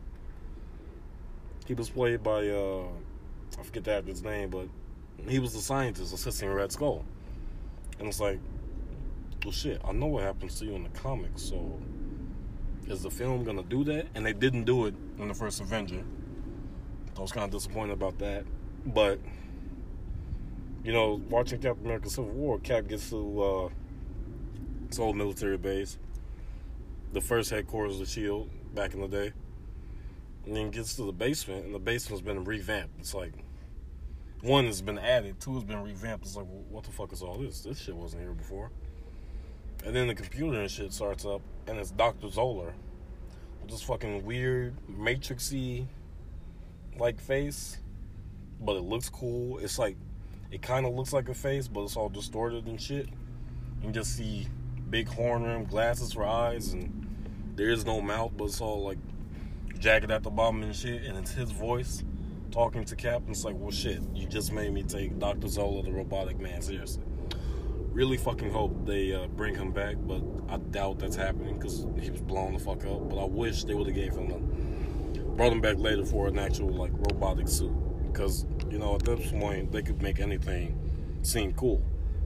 He was played by, uh, I forget the actor's name, but he was the scientist assisting Red Skull. And it's like, well, shit, I know what happens to you in the comics, so is the film gonna do that? And they didn't do it in the first Avenger. I was kind of disappointed about that. But, you know, watching Captain America Civil War, Cap gets to, uh, his old military base, the first headquarters of the SHIELD back in the day, and then gets to the basement, and the basement's been revamped. It's like, one has been added, two has been revamped. It's like, well, what the fuck is all this? This shit wasn't here before. And then the computer and shit starts up, and it's Doctor Zoller with this fucking weird Matrix-y like face, but it looks cool. It's like, it kind of looks like a face, but it's all distorted and shit. You can just see big horn rim, glasses for eyes, and there is no mouth, but it's all like jagged at the bottom and shit, and it's his voice talking to Cap, and it's like, well, shit, you just made me take Doctor Zoller, the Robotic Man, seriously. Really fucking hope they uh, bring him back, but I doubt that's happening, because he was blown the fuck up, but I wish they would have gave him a, brought him back later for an actual, like, robotic suit, because, you know, at this point, they could make anything seem cool.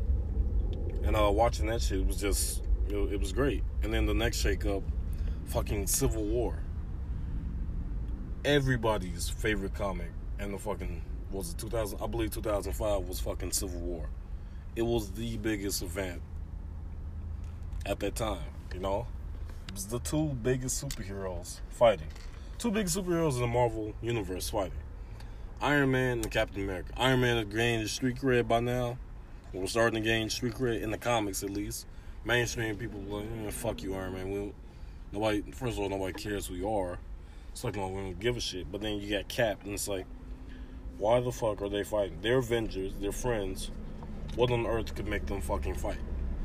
And uh, watching that shit was just, it, it was great. And then the next shake-up, fucking Civil War. Everybody's favorite comic, and the fucking, was it two thousand, I believe two thousand five was fucking Civil War. It was the biggest event at that time, you know? It was the two biggest superheroes fighting. Two big superheroes in the Marvel Universe fighting. Iron Man and Captain America. Iron Man had gained his street cred by now. We're starting to gain street cred in the comics, at least. Mainstream people were like, eh, fuck you, Iron Man. We don't, nobody, first of all, nobody cares who you are. It's like, no, we don't give a shit. But then you got Cap, and it's like, why the fuck are they fighting? They're Avengers, they're friends. What on earth could make them fucking fight?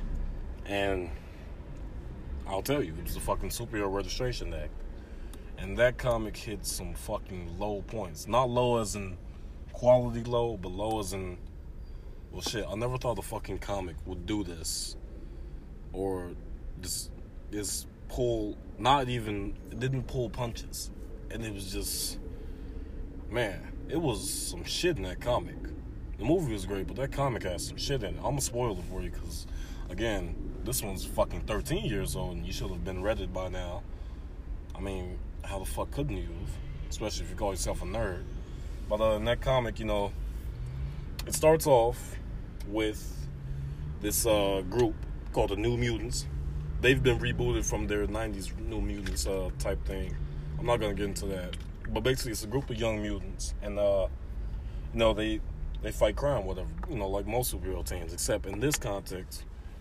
And I'll tell you, it was the fucking Superhero Registration Act. And that comic hit some fucking low points. Not low as in quality low, but low as in, well, shit, I never thought the fucking comic would do this. Or just, just pull, not even, it didn't pull punches. And it was just, man, it was some shit in that comic. The movie was great, but that comic has some shit in it. I'm gonna spoil it for you, because, again, this one's fucking thirteen years old, and you should have been read it by now. I mean, how the fuck couldn't you have? Especially if you call yourself a nerd. But uh, in that comic, you know, it starts off with this uh, group called the New Mutants. They've been rebooted from their nineties New Mutants uh, type thing. I'm not gonna get into that. But basically, it's a group of young mutants, and, uh, you know, they... They fight crime, whatever, you know, like most superhero teams, except in this context,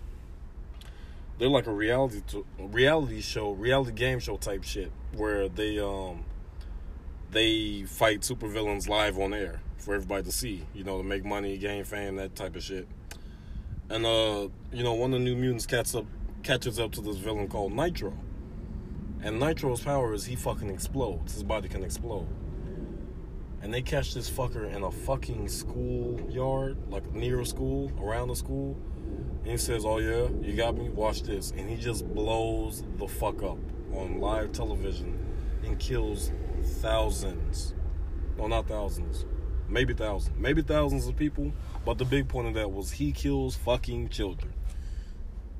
they're like a reality to, a reality show, reality game show type shit, where they um they fight supervillains live on air for everybody to see, you know, to make money, gain fame, that type of shit. And uh, you know, one of the New Mutants catches up catches up to this villain called Nitro, and Nitro's power is he fucking explodes. His body can explode. And they catch this fucker in a fucking schoolyard, like near a school, around the school. And he says, oh yeah, you got me? Watch this. And he just blows the fuck up on live television and kills thousands. No, not thousands. Maybe thousands. Maybe thousands of people. But the big point of that was he kills fucking children.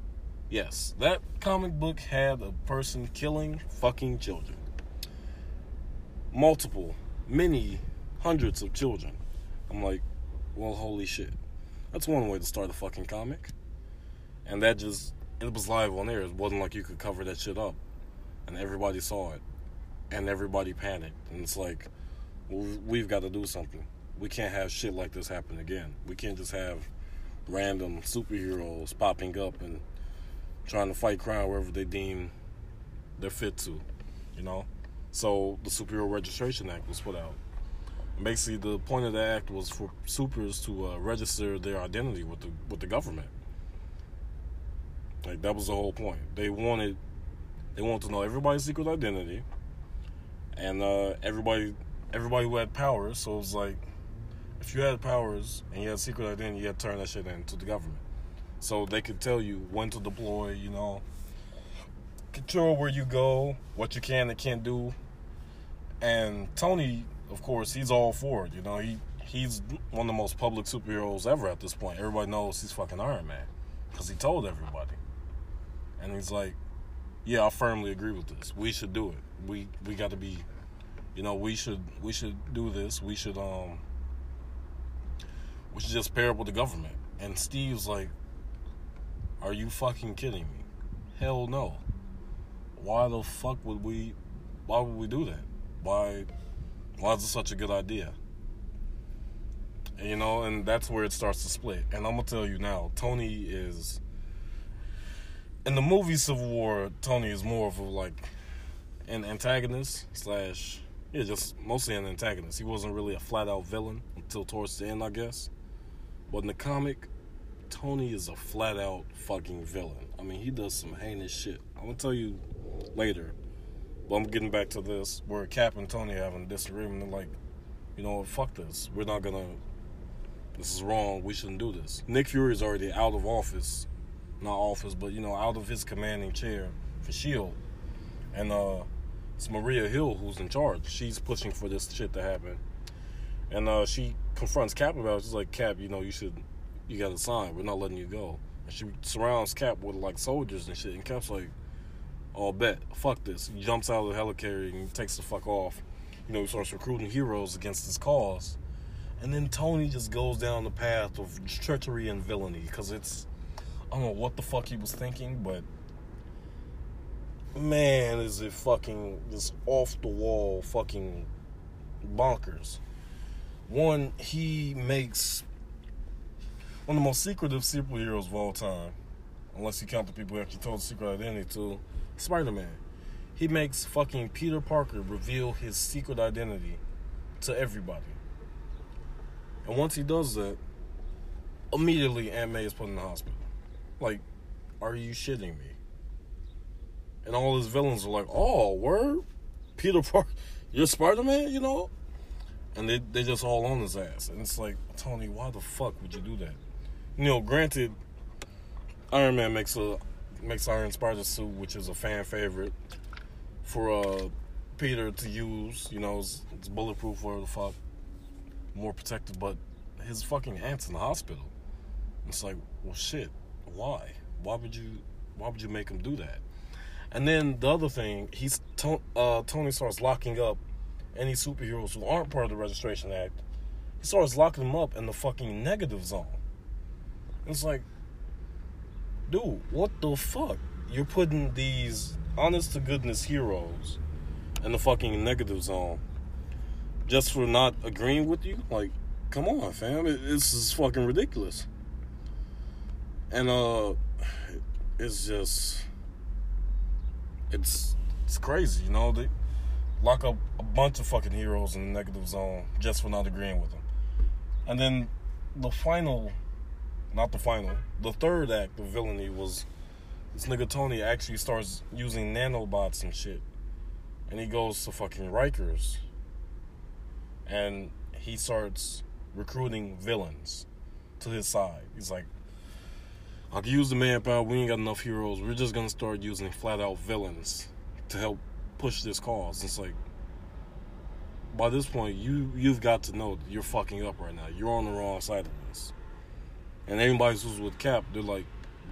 Yes, that comic book had a person killing fucking children. Multiple, many, hundreds of children. I'm like, well, holy shit. That's one way to start a fucking comic. And that just, it was live on air. It wasn't like you could cover that shit up. And everybody saw it. And everybody panicked. And it's like, well, we've got to do something. We can't have shit like this happen again. We can't just have random superheroes popping up and trying to fight crime wherever they deem they're fit to, you know? So the Superhero Registration Act was put out. Basically, the point of the act was for supers to uh, register their identity with the with the government. Like, that was the whole point. They wanted they wanted to know everybody's secret identity, and uh, everybody everybody who had powers. So it was like, if you had powers and you had secret identity, you had to turn that shit in to the government. So they could tell you when to deploy, you know, control where you go, what you can and can't do. And Tony, of course, he's all for it, you know. He He's one of the most public superheroes ever at this point. Everybody knows he's fucking Iron Man because he told everybody. And he's like, yeah, I firmly agree with this. We should do it. We we got to be, you know, we should we should do this. We should um we should just pair up with the government. And Steve's like, are you fucking kidding me? Hell no. Why the fuck would we why would we do that? Why why is it such a good idea? And, you know, and that's where it starts to split. And I'm gonna tell you now, Tony is, in the movie Civil War, Tony is more of a, like, an antagonist slash, yeah, just mostly an antagonist. He wasn't really a flat-out villain until towards the end, I guess. But in the comic, Tony is a flat-out fucking villain. I mean, he does some heinous shit. I'm gonna tell you later. But I'm getting back to this, where Cap and Tony are having a disagreement. They're like, you know what, fuck this. We're not gonna, this is wrong. We shouldn't do this. Nick Fury is already out of office. Not office, but, you know, out of his commanding chair for S H I E L D. And uh, it's Maria Hill who's in charge. She's pushing for this shit to happen. And uh, she confronts Cap about it. She's like, Cap, you know, you should, you gotta sign. We're not letting you go. And she surrounds Cap with, like, soldiers and shit. And Cap's like, oh, bet, fuck this. He jumps out of the helicarrier and takes the fuck off. You know, he starts recruiting heroes against his cause. And then Tony just goes down the path of treachery and villainy. Because it's, I don't know what the fuck he was thinking, but man, is it fucking just off the wall fucking bonkers. One, he makes one of the most secretive superheroes of all time, unless you count the people who actually told the secret identity to, Spider-Man. He makes fucking Peter Parker reveal his secret identity to everybody. And once he does that, immediately Aunt May is put in the hospital. Like, are you shitting me? And all his villains are like, oh, word? Peter Parker, you're Spider-Man, you know? And they they just all on his ass. And it's like, Tony, why the fuck would you do that? You know, granted, Iron Man makes a makes Iron Spider suit, which is a fan favorite, for uh, Peter to use. You know, it's, it's bulletproof, whatever the fuck, more protected. But his fucking aunt's in the hospital. It's like, well, shit. Why? Why would you? Why would you make him do that? And then the other thing, he's uh, Tony starts locking up any superheroes who aren't part of the Registration Act. He starts locking them up in the fucking negative zone. It's like, dude, what the fuck? You're putting these honest-to-goodness heroes in the fucking negative zone just for not agreeing with you? Like, come on, fam. It, this is fucking ridiculous. And, uh, it's just, it's, it's crazy, you know? They lock up a bunch of fucking heroes in the negative zone just for not agreeing with them. And then the final, not the final, the third act of villainy was this nigga Tony actually starts using nanobots and shit. And he goes to fucking Rikers. And he starts recruiting villains to his side. He's like, I can use the manpower, we ain't got enough heroes, we're just gonna start using flat-out villains to help push this cause. It's like, by this point, you, you've got to know that you're fucking up right now. You're on the wrong side of this. And anybody who's with Cap, they're like,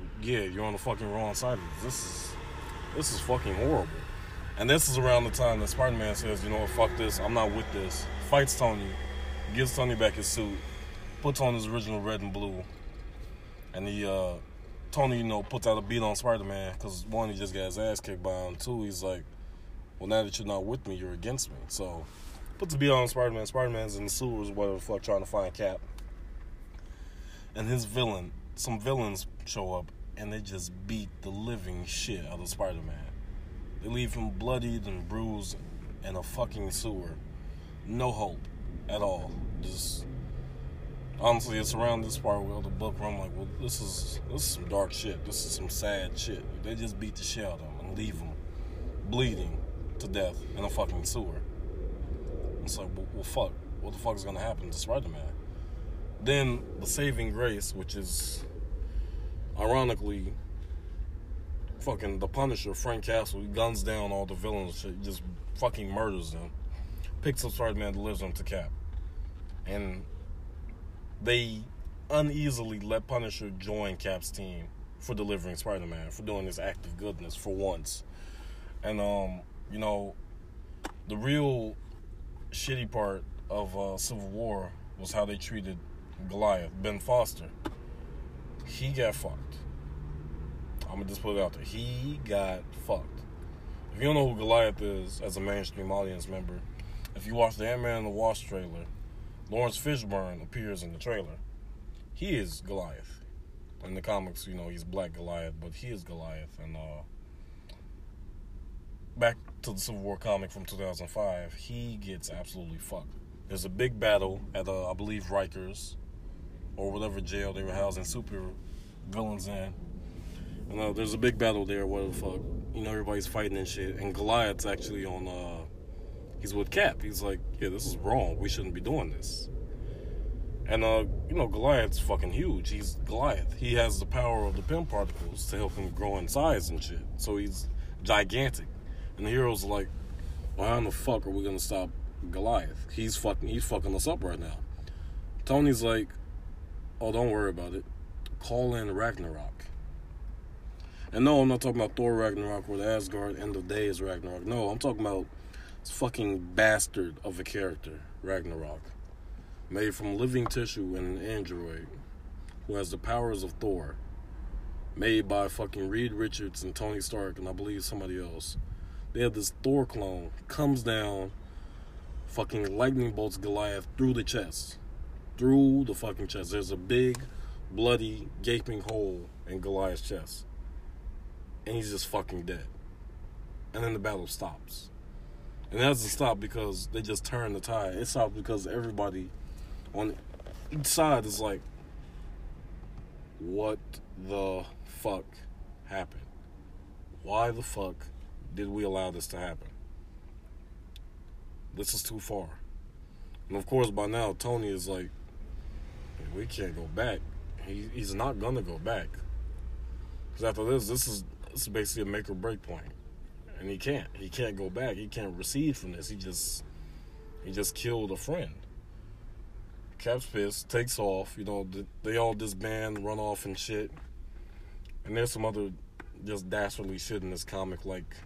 yeah, you're on the fucking wrong side of this. This is, this is fucking horrible. And this is around the time that Spider-Man says, you know what, fuck this, I'm not with this. Fights Tony, gives Tony back his suit, puts on his original red and blue, and he, uh, Tony, you know, puts out a beat on Spider-Man, because one, he just got his ass kicked by him, two, he's like, well, now that you're not with me, you're against me. So, puts a beat on Spider-Man, Spider-Man's in the sewers, whatever the fuck, trying to find Cap. And his villain, some villains show up, and they just beat the living shit out of Spider-Man. They leave him bloodied and bruised in a fucking sewer. No hope at all. Just, honestly, it's around this part where the book where I'm like, well, this is this is some dark shit. This is some sad shit. They just beat the shit out of him and leave him bleeding to death in a fucking sewer. It's like, well, well fuck. What the fuck is gonna happen to Spider-Man? Then the saving grace, which is ironically fucking the Punisher, Frank Castle, he guns down all the villains, shit, just fucking murders them, picks up Spider-Man, delivers him to Cap, and they uneasily let Punisher join Cap's team for delivering Spider-Man, for doing this act of goodness for once. And um, you know, the real shitty part of uh, Civil War was how they treated Goliath. Ben Foster, he got fucked. I'm gonna just put it out there. He got fucked. If you don't know who Goliath is as a mainstream audience member, if you watch the Ant-Man and the Wasp trailer, Lawrence Fishburne appears in the trailer. He is Goliath. In the comics, you know, he's Black Goliath, but he is Goliath. And uh, back to the Civil War comic from two thousand five, he gets absolutely fucked. There's a big battle at, uh, I believe, Rikers, or whatever jail they were housing super villains in. And uh, there's a big battle there, what the fuck, you know, everybody's fighting and shit, and Goliath's actually on, uh, he's with Cap. He's like, yeah, this is wrong, we shouldn't be doing this. And, uh, you know, Goliath's fucking huge. He's Goliath. He has the power of the Pym particles to help him grow in size and shit. So he's gigantic. And the heroes are like, well, how in the fuck are we gonna stop Goliath? He's fucking, he's fucking us up right now. Tony's like, oh, don't worry about it. Call in Ragnarok. And no, I'm not talking about Thor Ragnarok where the Asgard end of day is Ragnarok. No, I'm talking about this fucking bastard of a character, Ragnarok. Made from living tissue and an android who has the powers of Thor. Made by fucking Reed Richards and Tony Stark and I believe somebody else. They have this Thor clone, comes down, fucking lightning bolts Goliath through the chest. Through the fucking chest. There's a big, bloody, gaping hole in Goliath's chest. And he's just fucking dead. And then the battle stops. And it doesn't stop because they just turn the tide. It stops because everybody on each side is like, what the fuck happened? Why the fuck did we allow this to happen? This is too far. And of course, by now, Tony is like, we can't go back. He, he's not gonna go back. Because after this, this is, this is basically a make or break point. And he can't. He can't go back. He can't recede from this. He just, he just killed a friend. Cap's pissed, takes off. You know, they all disband, run off and shit. And there's some other just dastardly shit in this comic, like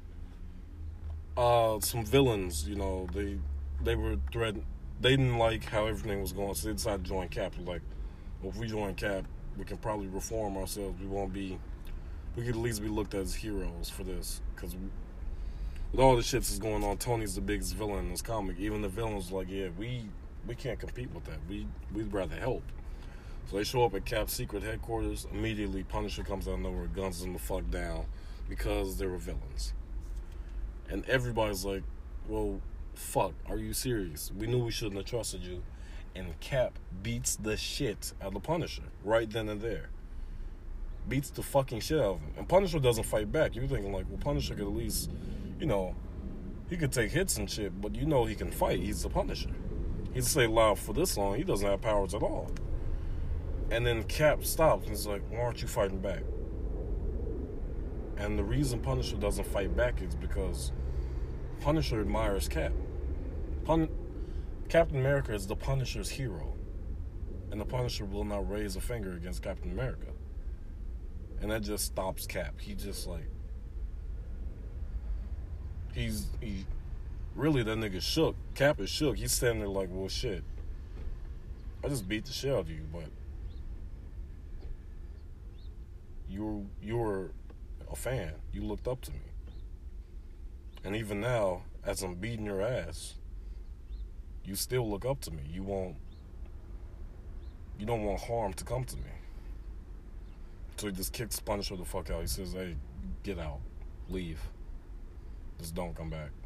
uh, some villains. You know, they they were threatened. They didn't like how everything was going, so they decided to join Cap. Like, well, if we join Cap, we can probably reform ourselves. We won't be. We could at least be looked at as heroes for this, because with all the shit that's going on, Tony's the biggest villain in this comic. Even the villains are like, yeah, we we can't compete with that. We we'd rather help. So they show up at Cap's secret headquarters. Immediately, Punisher comes out of nowhere, guns them the fuck down because they were villains. And everybody's like, well, fuck, are you serious? We knew we shouldn't have trusted you. And Cap beats the shit out of Punisher right then and there. Beats the fucking shit out of him. And Punisher doesn't fight back. You're thinking like, well, Punisher could at least, you know, he could take hits and shit, but you know he can fight. He's the Punisher. He's stayed alive for this long. He doesn't have powers at all. And then Cap stops and he's like, why aren't you fighting back? And the reason Punisher doesn't fight back is because Punisher admires Cap. Pun- Captain America is the Punisher's hero. And the Punisher will not raise a finger against Captain America. And that just stops Cap. He just like he's he really that nigga shook. Cap is shook. He's standing there like, well shit. I just beat the shit out of you, but you you were a fan. You looked up to me. And even now, as I'm beating your ass, you still look up to me. You won't you don't want harm to come to me. So he just kicks Punisher the fuck out. He says, hey, get out. Leave. Just don't come back.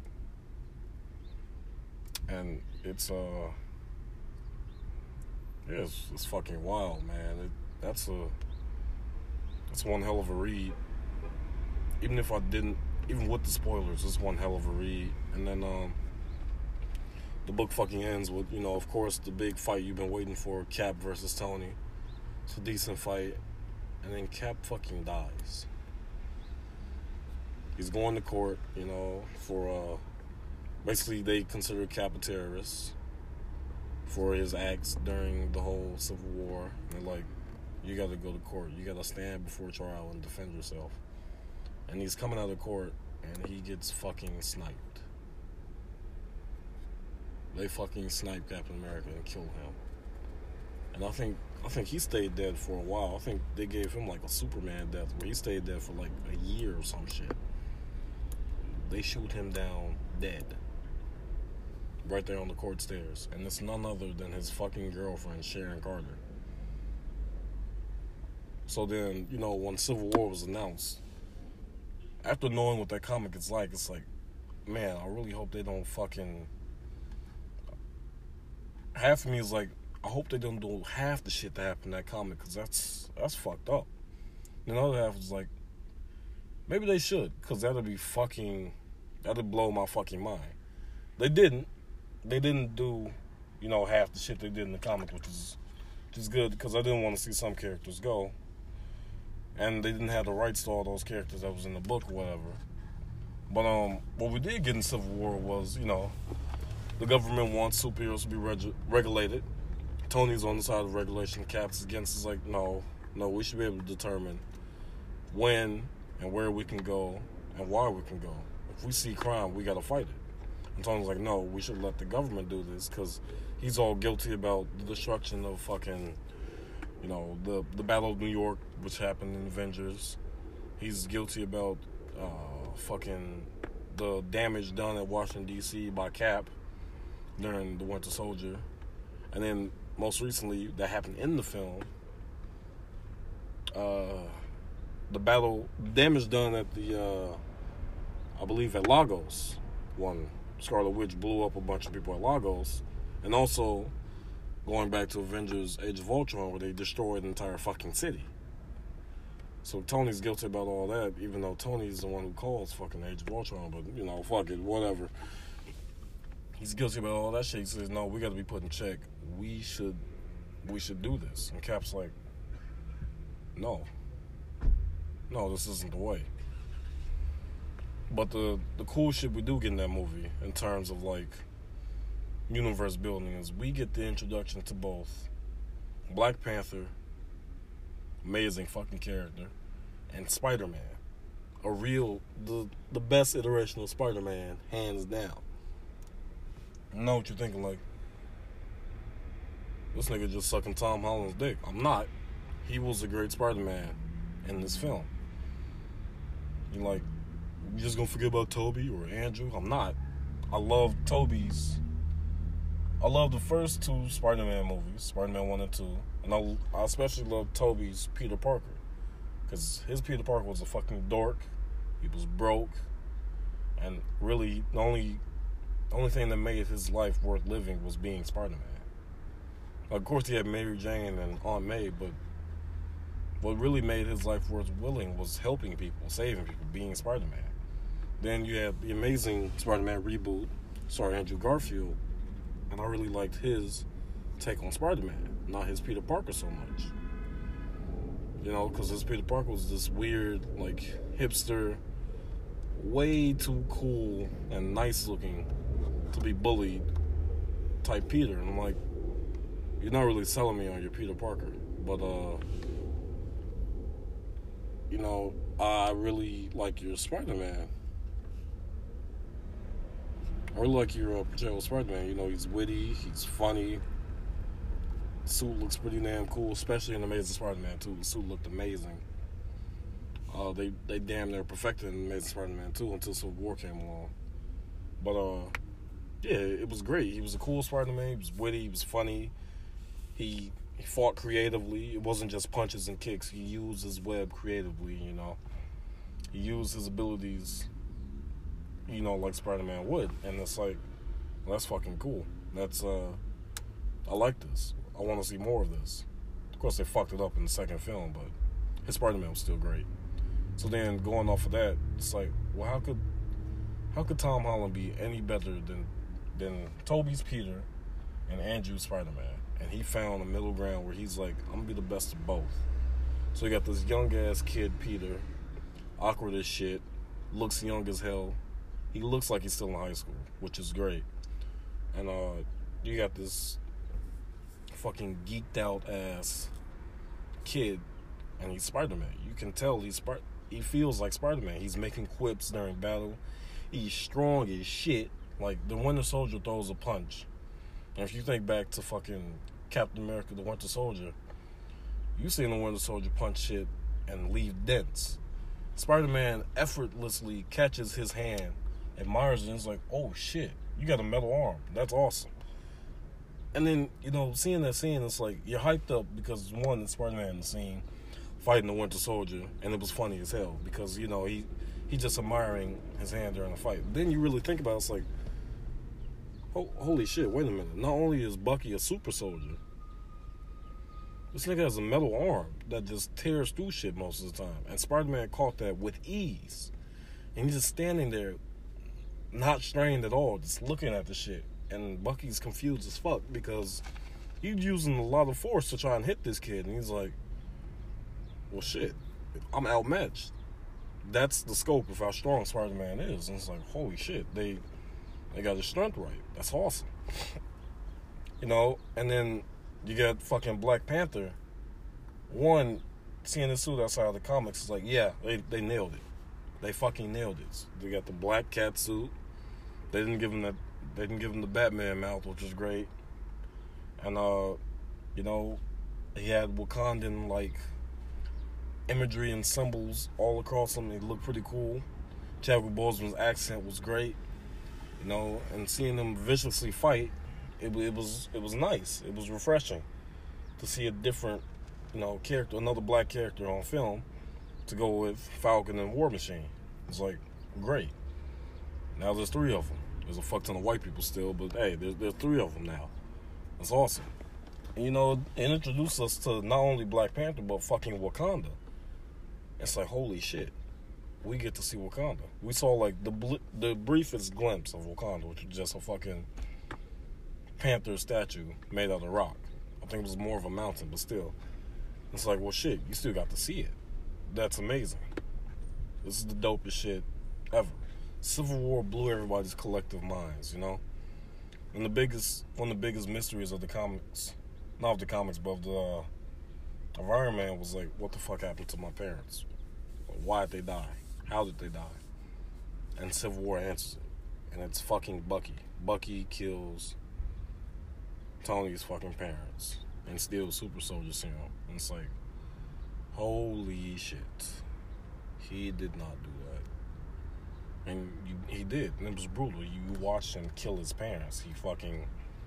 And it's, uh... yeah, it's, it's fucking wild, man. It, that's a... That's one hell of a read. Even if I didn't... Even with the spoilers, it's one hell of a read. And then, um... the book fucking ends with, you know, of course, the big fight you've been waiting for, Cap versus Tony. It's a decent fight. And then Cap fucking dies. He's going to court, you know, for, uh... basically, they consider Cap a terrorist for his acts during the whole Civil War. And they're like, you gotta go to court. You gotta stand before trial and defend yourself. And he's coming out of court, and he gets fucking sniped. They fucking snipe Captain America and kill him. And I think I think he stayed dead for a while. I think they gave him like a Superman death where he stayed dead for like a year or some shit. They shoot him down dead. Right there on the court stairs. And it's none other than his fucking girlfriend, Sharon Carter. So then, you know, when Civil War was announced, after knowing what that comic is like, it's like, man, I really hope they don't fucking... Half of me is like, I hope they don't do half the shit that happened in that comic, because that's, that's fucked up. And the other half is like, maybe they should, because that'd be fucking... That'd blow my fucking mind. They didn't. They didn't do, you know, half the shit they did in the comic, which is, which is good, because I didn't want to see some characters go. And they didn't have the rights to all those characters that was in the book or whatever. But um, what we did get in Civil War was, you know, the government wants superheroes to be reg- regulated. Tony's on the side of regulation. Cap's against. Is like, no, no, we should be able to determine when and where we can go and why we can go. If we see crime, we got to fight it. And Tony's like, no, we should let the government do this because he's all guilty about the destruction of fucking, you know, the, the Battle of New York, which happened in Avengers. He's guilty about uh, fucking the damage done at Washington, D C by Cap during the Winter Soldier. And then most recently, that happened in the film, uh, the battle, damage done at the, uh, I believe at Lagos, when Scarlet Witch blew up a bunch of people at Lagos, and also going back to Avengers Age of Ultron, where they destroyed an entire fucking city. So Tony's guilty about all that, even though Tony's the one who caused fucking Age of Ultron, but, you know, fuck it, whatever. He's guilty about all that shit. He says, no, we got to be put in check. We should, we should do this. And Cap's like, no. No, this isn't the way. But the, the cool shit we do get in that movie, in terms of, like, universe building, is we get the introduction to both Black Panther, amazing fucking character, and Spider-Man. A real, the, the best iteration of Spider-Man, hands down. I know what you're thinking, like, this nigga just sucking Tom Holland's dick. I'm not. He was a great Spider-Man in this film. You're like, you just gonna forget about Tobey or Andrew? I'm not. I love Tobey's. I love the first two Spider-Man movies, Spider-Man one and two. And I, I especially love Tobey's Peter Parker. Because his Peter Parker was a fucking dork. He was broke. And really, the only... The only thing that made his life worth living was being Spider-Man. Of course, he had Mary Jane and Aunt May, but what really made his life worth living was helping people, saving people, being Spider-Man. Then you had the amazing Spider-Man reboot, starring Andrew Garfield, and I really liked his take on Spider-Man, not his Peter Parker so much. You know, because his Peter Parker was this weird, like, hipster, way too cool and nice looking to be bullied type Peter. And I'm like, you're not really selling me on your Peter Parker. But uh you know, I really like your Spider-Man. I really like your uh, portrayal of Spider-Man. You know, he's witty, he's funny. The suit looks pretty damn cool, especially in Amazing Spider-Man two. The suit looked amazing. Uh, they they damn near perfected in Amazing Spider-Man two until Civil War came along. But uh, yeah, it was great. He was a cool Spider-Man. He was witty. He was funny. He he fought creatively. It wasn't just punches and kicks. He used his web creatively. You know, he used his abilities. You know, like Spider-Man would, and it's like, well, that's fucking cool. That's uh, I like this. I want to see more of this. Of course, they fucked it up in the second film, but his Spider-Man was still great. So then, going off of that, it's like, well, how could how could Tom Holland be any better than than Tobey's Peter and Andrew's Spider-Man? And he found a middle ground where he's like, I'm gonna be the best of both. So you got this young ass kid Peter, awkward as shit, looks young as hell. He looks like he's still in high school, which is great. And uh, you got this fucking geeked out ass kid, and he's Spider-Man. You can tell he's Sp- he feels like Spider-Man. He's making quips during battle. He's strong as shit. Like, the Winter Soldier throws a punch. And if you think back to fucking Captain America, the Winter Soldier, you seen the Winter Soldier punch shit and leave dents. Spider-Man effortlessly catches his hand, admires it, and is like, oh shit, you got a metal arm. That's awesome. And then, you know, seeing that scene, it's like, you're hyped up because, one, it's Spider-Man in the scene fighting the Winter Soldier, and it was funny as hell because, you know, he he just admiring his hand during the fight. Then you really think about it, it's like, oh, holy shit, wait a minute. Not only is Bucky a super soldier, this nigga has a metal arm that just tears through shit most of the time. And Spider-Man caught that with ease. And he's just standing there, not strained at all, just looking at the shit. And Bucky's confused as fuck because he's using a lot of force to try and hit this kid. And he's like, well, shit, I'm outmatched. That's the scope of how strong Spider-Man is. And it's like, holy shit, they they got his strength right. That's awesome. You know, and then you got fucking Black Panther. One, seeing his suit outside of the comics is like, yeah, they, they nailed it. They fucking nailed it. They got the black cat suit. They didn't give him that. They didn't give him the Batman mouth, which was great. And uh, you know, he had Wakandan like imagery and symbols all across him. He looked pretty cool. Chadwick Boseman's accent was great. You know, and seeing them viciously fight, it, it was it was nice. It was refreshing to see a different, you know, character, another black character on film to go with Falcon and War Machine. It's like, great. Now there's three of them. There's a fuck ton of white people still, but hey, there's, there's three of them now. That's awesome. And, you know, it introduced us to not only Black Panther, but fucking Wakanda. It's like, holy shit. We get to see Wakanda. We saw, like, the bl- the briefest glimpse of Wakanda, which was just a fucking panther statue made out of rock. I think it was more of a mountain, but still. It's like, well, shit, you still got to see it. That's amazing. This is the dopest shit ever. Civil War blew everybody's collective minds, you know? And the biggest, one of the biggest mysteries of the comics, not of the comics, but of the, uh, of Iron Man was like, what the fuck happened to my parents? Why did they die? How did they die? And Civil War answers it. And it's fucking Bucky. Bucky kills Tony's fucking parents and steals Super Soldier Serum. And it's like, holy shit. He did not do that. And you, he did. And it was brutal. You watched him kill his parents. He fucking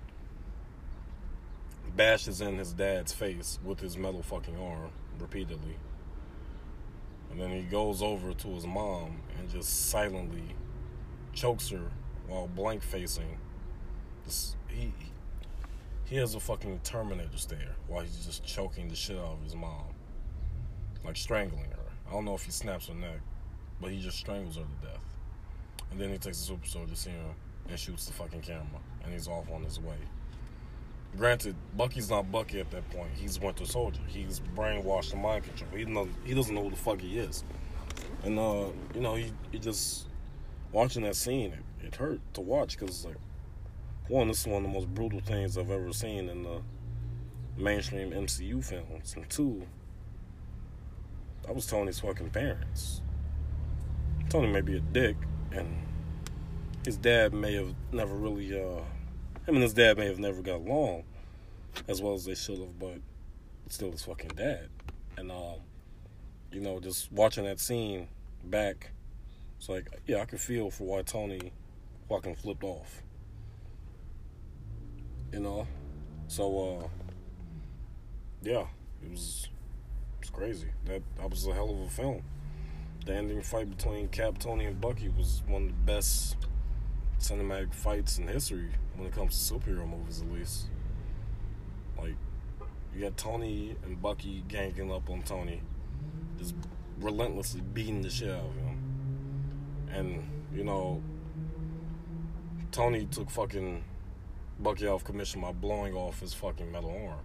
bashes in his dad's face with his metal fucking arm repeatedly. And then he goes over to his mom and just silently chokes her while blank facing. This, he he has a fucking Terminator stare while he's just choking the shit out of his mom. Like strangling her. I don't know if he snaps her neck, but he just strangles her to death. And then he takes the Super Soldier Serum and shoots the fucking camera. And he's off on his way. Granted, Bucky's not Bucky at that point. He's Winter Soldier. He's brainwashed and mind control. He know he doesn't know who the fuck he is. And uh, you know, he, he just watching that scene, it, it hurt to watch because it's like, one, this is one of the most brutal things I've ever seen in the mainstream M C U films. And two, that was Tony's fucking parents. Tony may be a dick, and his dad may have never really, uh, him and his dad may have never got along as well as they should have, but it's still his fucking dad. And, um, you know, just watching that scene back, it's like, yeah, I could feel for why Tony fucking flipped off. You know? So, uh, yeah, it was, it was crazy. That, that was a hell of a film. The ending fight between Cap, Tony, and Bucky was one of the best cinematic fights in history when it comes to superhero movies, at least. Like, you got Tony and Bucky ganging up on Tony, just relentlessly beating the shit out of him. And, you know, Tony took fucking Bucky off commission by blowing off his fucking metal arm.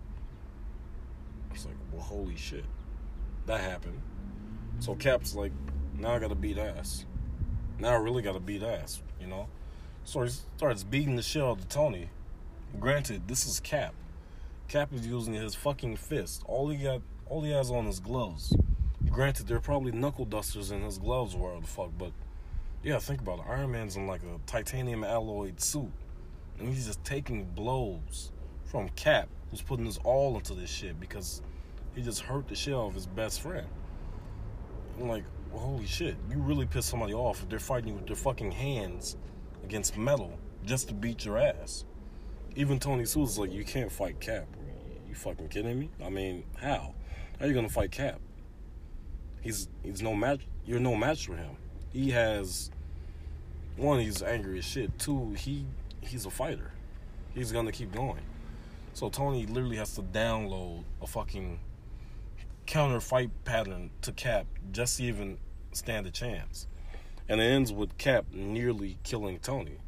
It's like, well, holy shit. That happened. So Cap's like, now I gotta beat ass. Now I really gotta beat ass, you know? So he starts beating the shit out of Tony. Granted, this is Cap. Cap is using his fucking fist. All he got, all he has on is gloves. Granted, there are probably knuckle dusters in his gloves or whatever the fuck, but yeah, think about it. Iron Man's in like a titanium alloyed suit, and he's just taking blows from Cap, who's putting his all into this shit because he just hurt the shit out of his best friend. I'm like, well, holy shit, you really piss somebody off if they're fighting you with their fucking hands against metal just to beat your ass. Even Tony Sue's like, you can't fight Cap. You fucking kidding me? I mean, how? How are you gonna fight Cap? He's he's no match. You're no match for him. He has, one, he's angry as shit. Two, he he's a fighter. He's gonna keep going. So Tony literally has to download a fucking counter fight pattern to Cap just to even stand a chance. And it ends with Cap nearly killing Tony.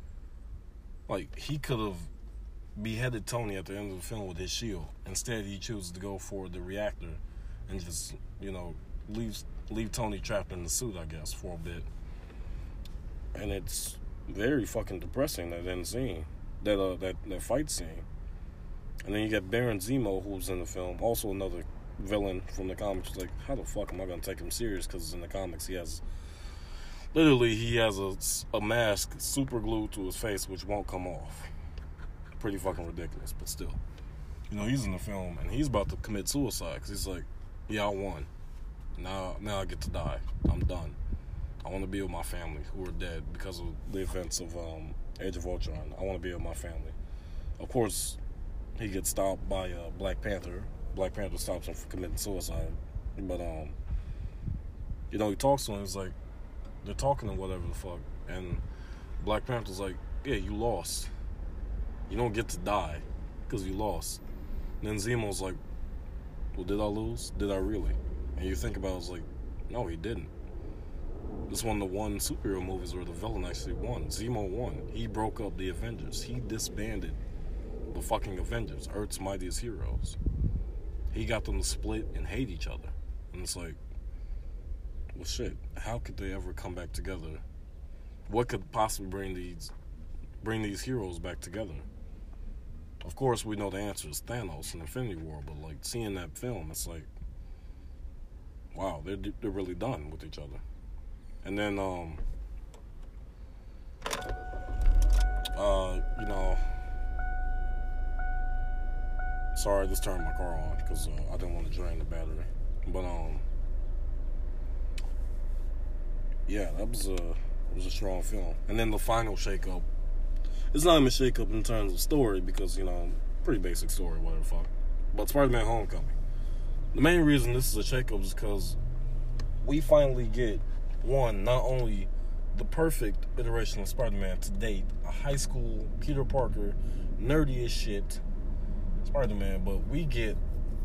Like, he could have beheaded Tony at the end of the film with his shield. Instead, he chooses to go for the reactor and just, you know, leave, leave Tony trapped in the suit, I guess, for a bit. And it's very fucking depressing, that end scene. That, uh, that, that fight scene. And then you got Baron Zemo, who's in the film, also another villain from the comics. Like, how the fuck am I gonna take him serious? Because in the comics he has, literally he has a, a mask super glued to his face which won't come off. Pretty fucking ridiculous, but still, you know, he's in the film and he's about to commit suicide because he's like, yeah, I won, now now I get to die, I'm done, I want to be with my family who are dead because of the events of um, Age of Ultron. I want to be with my family. Of course, he gets stopped by uh, Black Panther. Black Panther stops him from committing suicide. But, um, you know, he talks to him. He's like, they're talking to whatever the fuck. And Black Panther's like, yeah, you lost. You don't get to die because you lost. And then Zemo's like, well, did I lose? Did I really? And you think about it, it's like, no, he didn't. This is one of the one superhero movies where the villain actually won. Zemo won. He broke up the Avengers. He disbanded the fucking Avengers, Earth's mightiest heroes. He got them to split and hate each other. And it's like, well, shit, how could they ever come back together? What could possibly bring these bring these heroes back together? Of course, we know the answer is Thanos and Infinity War, but, like, seeing that film, it's like, wow, they're, they're really done with each other. And then, um, uh, you know, sorry, I just turned my car on because uh, I didn't want to drain the battery. But, um, yeah, that was a, it was a strong film. And then the final shakeup, it's not even a shakeup in terms of story because, you know, pretty basic story, whatever the fuck. But Spider-Man Homecoming. The main reason this is a shakeup is because we finally get, one, not only the perfect iteration of Spider-Man to date, a high school Peter Parker, nerdy as shit Spider-Man, but we get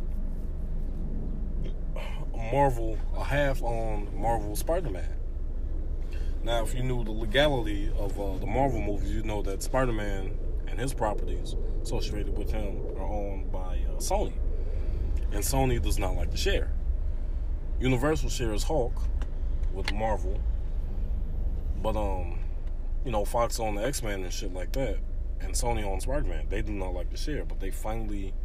a Marvel, a half-on Marvel Spider-Man. Now, if you knew the legality of uh, the Marvel movies, you know that Spider-Man and his properties associated with him are owned by uh, Sony. And Sony does not like to share. Universal shares Hulk with Marvel, but, um, you know, Fox owned the X-Men and shit like that, and Sony owns Spider-Man. They do not like to share, but they finally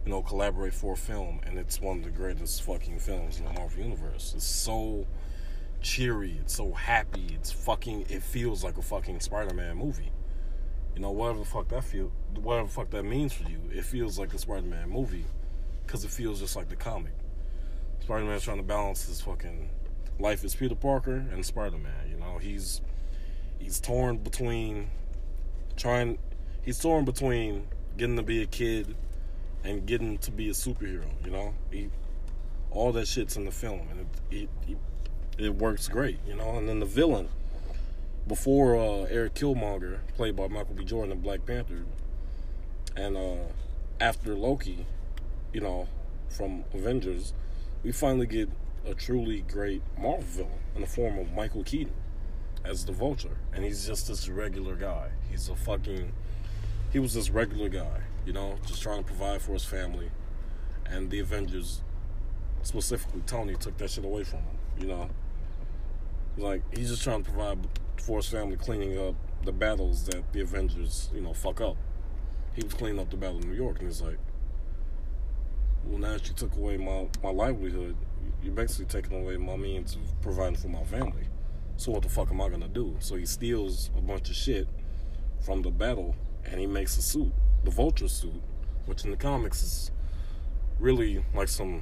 you know, collaborate for a film, and it's one of the greatest fucking films in the Marvel Universe. It's so cheery, it's so happy, it's fucking, it feels like a fucking Spider-Man movie. You know, whatever the fuck that feel, whatever the fuck that means for you, it feels like a Spider-Man movie, because it feels just like the comic. Spider-Man's trying to balance his fucking life as Peter Parker and Spider-Man. You know, he's he's torn between trying, he's torn between getting to be a kid and getting to be a superhero. You know, he all that shit's in the film, and it it, it, it works great. You know, and then the villain before uh, Eric Killmonger, played by Michael B. Jordan in Black Panther, and uh, after Loki, you know, from Avengers, we finally get a truly great Marvel villain in the form of Michael Keaton as the Vulture. And he's just this regular guy. He's a fucking... He was this regular guy, you know, just trying to provide for his family. And the Avengers, specifically Tony, took that shit away from him, you know. Like, he's just trying to provide for his family, cleaning up the battles that the Avengers, you know, fuck up. He was cleaning up the battle in New York, and he's like, well, now that you took away my, my livelihood, you're basically taking away my means of providing for my family. So what the fuck am I gonna do? So he steals a bunch of shit from the battle, and he makes a suit, the Vulture suit, which in the comics is really like some,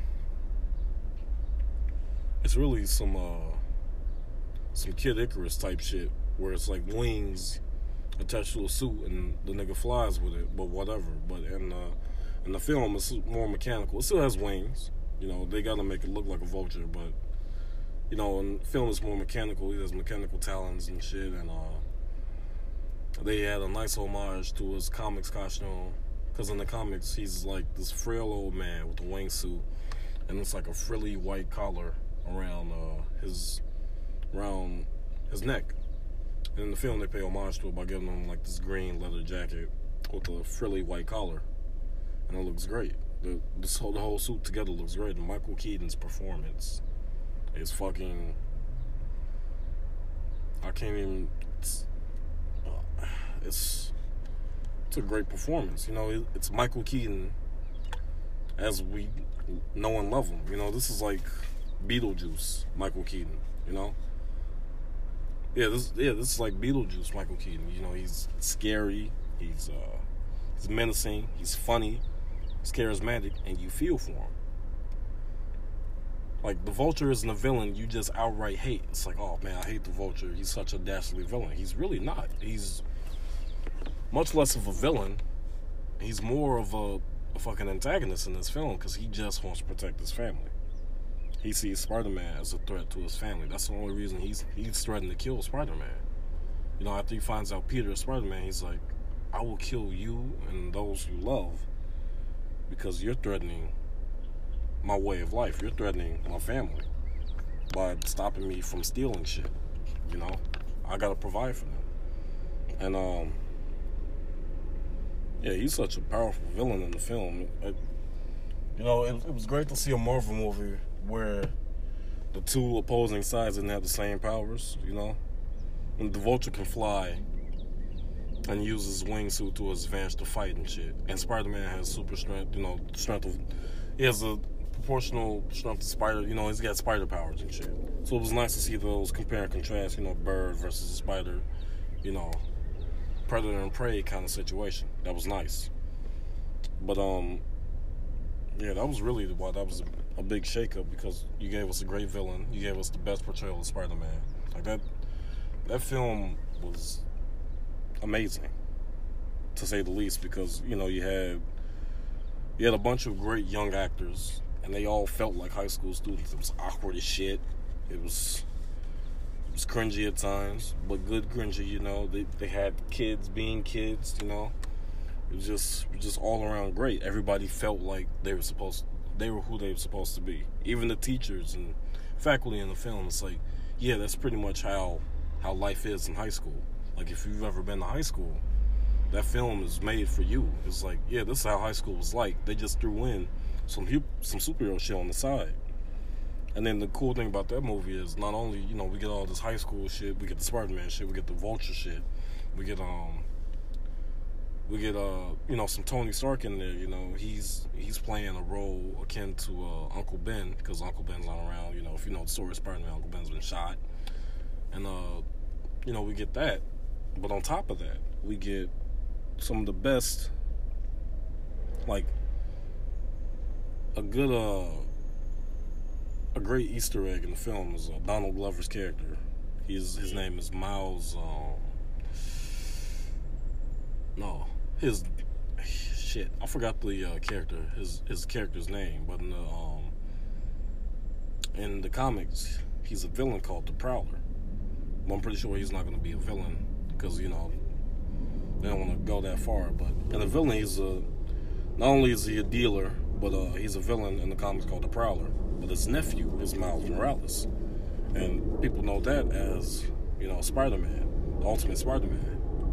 it's really some, uh, some Kid Icarus type shit, where it's like wings attached to a suit, and the nigga flies with it, but whatever. But in, uh, in the film, it's more mechanical. It still has wings. You know, they gotta make it look like a vulture, but, you know, in the film, it's more mechanical. He has mechanical talons and shit, and uh, they had a nice homage to his comics costume, because in the comics, he's like this frail old man with a wingsuit, and it's like a frilly white collar around uh, his around his neck. And in the film, they pay homage to it by giving him like this green leather jacket with a frilly white collar. And it looks great. The, this whole, the whole suit together looks great. And Michael Keaton's performance is fucking... I can't even... It's, uh, it's, it's a great performance. You know, it, it's Michael Keaton as we know and love him. You know, this is like Beetlejuice Michael Keaton, you know? Yeah, this yeah, this is like Beetlejuice Michael Keaton. You know, he's scary, he's uh, he's menacing, he's funny, he's charismatic, and you feel for him. Like, the Vulture isn't a villain you just outright hate. It's like, oh man, I hate the Vulture. He's such a dastardly villain. He's really not. He's much less of a villain. He's more of a, a fucking antagonist in this film, because he just wants to protect his family. He sees Spider-Man as a threat to his family. That's the only reason he's he's threatened to kill Spider-Man. You know, after he finds out Peter is Spider-Man, he's like, I will kill you and those you love because you're threatening my way of life. You're threatening my family by stopping me from stealing shit. You know, I gotta provide for them. And, um, yeah, he's such a powerful villain in the film. It, you know, it, it was great to see a Marvel movie where the two opposing sides didn't have the same powers, you know? And the Vulture can fly and use his wingsuit to his advantage to fight and shit. And Spider-Man has super strength, you know, strength of... He has a proportional strength to Spider, you know, he's got spider powers and shit. So it was nice to see those compare and contrast, you know, bird versus a spider, you know, predator and prey kind of situation. That was nice. But, um... yeah, that was really why that was a, a big shakeup, because you gave us a great villain. You gave us the best portrayal of Spider-Man. Like, that that film was amazing, to say the least, because, you know, you had you had a bunch of great young actors, and they all felt like high school students. It was awkward as shit. It was it was cringy at times, but good cringy, you know. They they had kids being kids, you know. It was just, just all around great. Everybody felt like they were supposed, they were who they were supposed to be. Even the teachers and faculty in the film. It's like, yeah, that's pretty much how, how life is in high school. Like, if you've ever been to high school, that film is made for you. It's like, yeah, this is how high school was like. They just threw in some some superhero shit on the side. And then the cool thing about that movie is not only, you know, we get all this high school shit, we get the Spider-Man shit, we get the Vulture shit, we get um. We get uh, you know, some Tony Stark in there. You know, he's he's playing a role akin to uh, Uncle Ben, because Uncle Ben's not around. You know, if you know the story of Spider-Man, Uncle Ben's been shot, and uh, you know, we get that. But on top of that, we get some of the best, like a good uh, a great Easter egg in the film is uh, Donald Glover's character. His his name is Miles. Um, no. His shit, I forgot the uh, character, his his character's name, but in the um in the comics, he's a villain called the Prowler. But I'm pretty sure he's not going to be a villain because you know they don't want to go that far. But in the villain, he's a not only is he a dealer, but uh, he's a villain in the comics called the Prowler. But his nephew is Miles Morales, and people know that as you know Spider-Man, the Ultimate Spider-Man.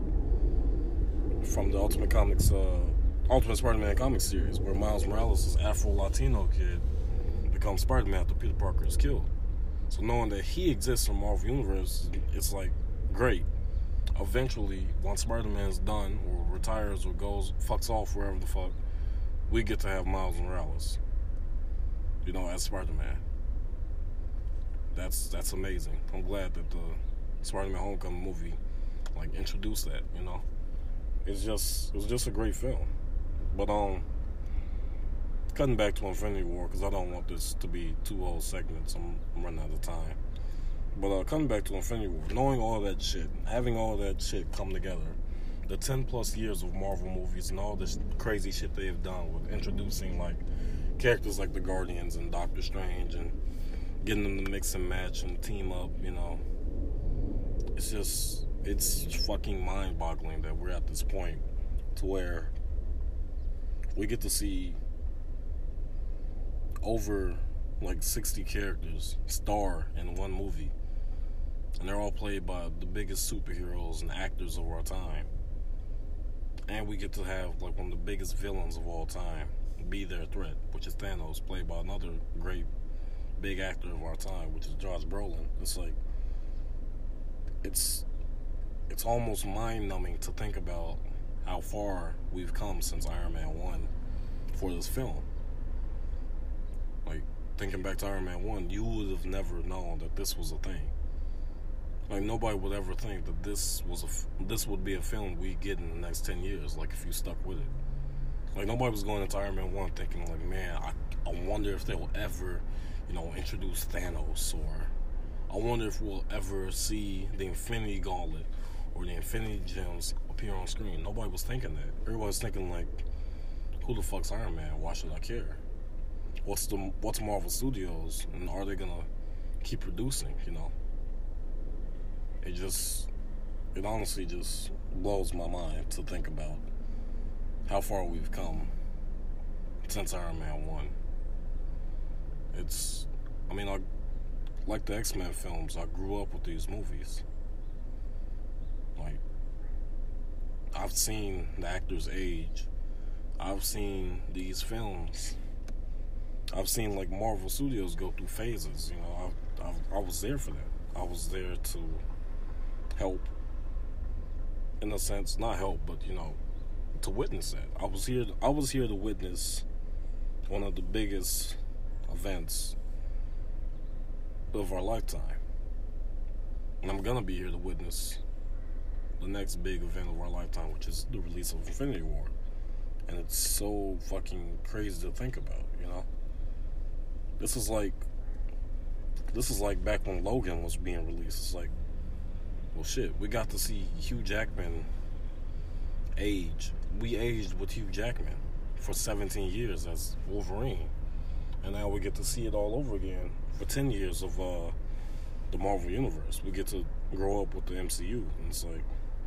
From the Ultimate Comics, uh, Ultimate Spider-Man comic series, where Miles Morales, this Afro-Latino kid, becomes Spider-Man after Peter Parker is killed. So knowing that he exists in Marvel Universe, it's like, great. Eventually, once Spider-Man's done, or retires, or goes, fucks off wherever the fuck, we get to have Miles Morales, you know, as Spider-Man. That's, that's amazing. I'm glad that the Spider-Man Homecoming movie, like, introduced that, you know. It's just, it was just a great film. But, um, cutting back to Infinity War, because I don't want this to be two whole segments. I'm, I'm running out of time. But, uh, coming back to Infinity War, knowing all that shit, having all that shit come together, the ten plus years of Marvel movies and all this crazy shit they have done with introducing, like, characters like the Guardians and Doctor Strange and getting them to mix and match and team up, you know. It's just... It's fucking mind-boggling that we're at this point to where we get to see over like sixty characters star in one movie, and they're all played by the biggest superheroes and actors of our time. And we get to have like one of the biggest villains of all time be their threat, which is Thanos, played by another great big actor of our time, which is Josh Brolin. It's like it's It's almost mind-numbing to think about how far we've come since Iron Man one for this film. Like, thinking back to Iron Man one, you would have never known that this was a thing. Like, nobody would ever think that this was a, this would be a film we get in the next ten years, like, if you stuck with it. Like, nobody was going into Iron Man one thinking, like, man, I, I wonder if they will ever, you know, introduce Thanos, or I wonder if we'll ever see the Infinity Gauntlet or the Infinity Gems appear on screen. Nobody was thinking that. Everybody was thinking, like, who the fuck's Iron Man? Why should I care? What's the what's Marvel Studios, and are they gonna keep producing, you know? It just, it honestly just blows my mind to think about how far we've come since Iron Man one. It's, I mean, I, like the X-Men films, I grew up with these movies. Like, I've seen the actors age. I've seen these films. I've seen, like, Marvel Studios go through phases, you know. I, I, I was there for that. I was there to help, in a sense, not help, but, you know, to witness that. I was here, I was here to witness one of the biggest events of our lifetime. And I'm gonna be here to witness the next big event of our lifetime, which is the release of Infinity War. And it's so fucking crazy to think about, you know? This is like, this is like back when Logan was being released. It's like, well, shit, we got to see Hugh Jackman age. We aged with Hugh Jackman for seventeen years as Wolverine. And now we get to see it all over again for ten years of uh, the Marvel Universe. We get to grow up with the M C U. And it's like,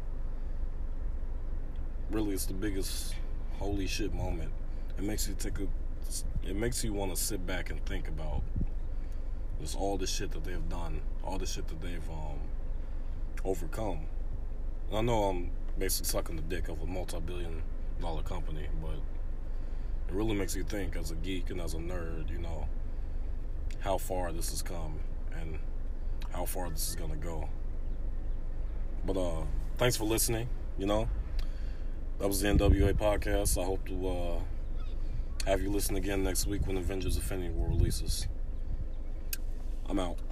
really, it's the biggest holy shit moment. It makes you take a, it makes you want to sit back and think about just all the shit that they've done, all the shit that they've um, overcome. And I know I'm basically sucking the dick of a multi-billion dollar company, but it really makes you think as a geek and as a nerd, you know, how far this has come and how far this is gonna go. But uh, thanks for listening, you know. That was the N W A podcast. I hope to uh, have you listen again next week when Avengers Infinity War releases. I'm out.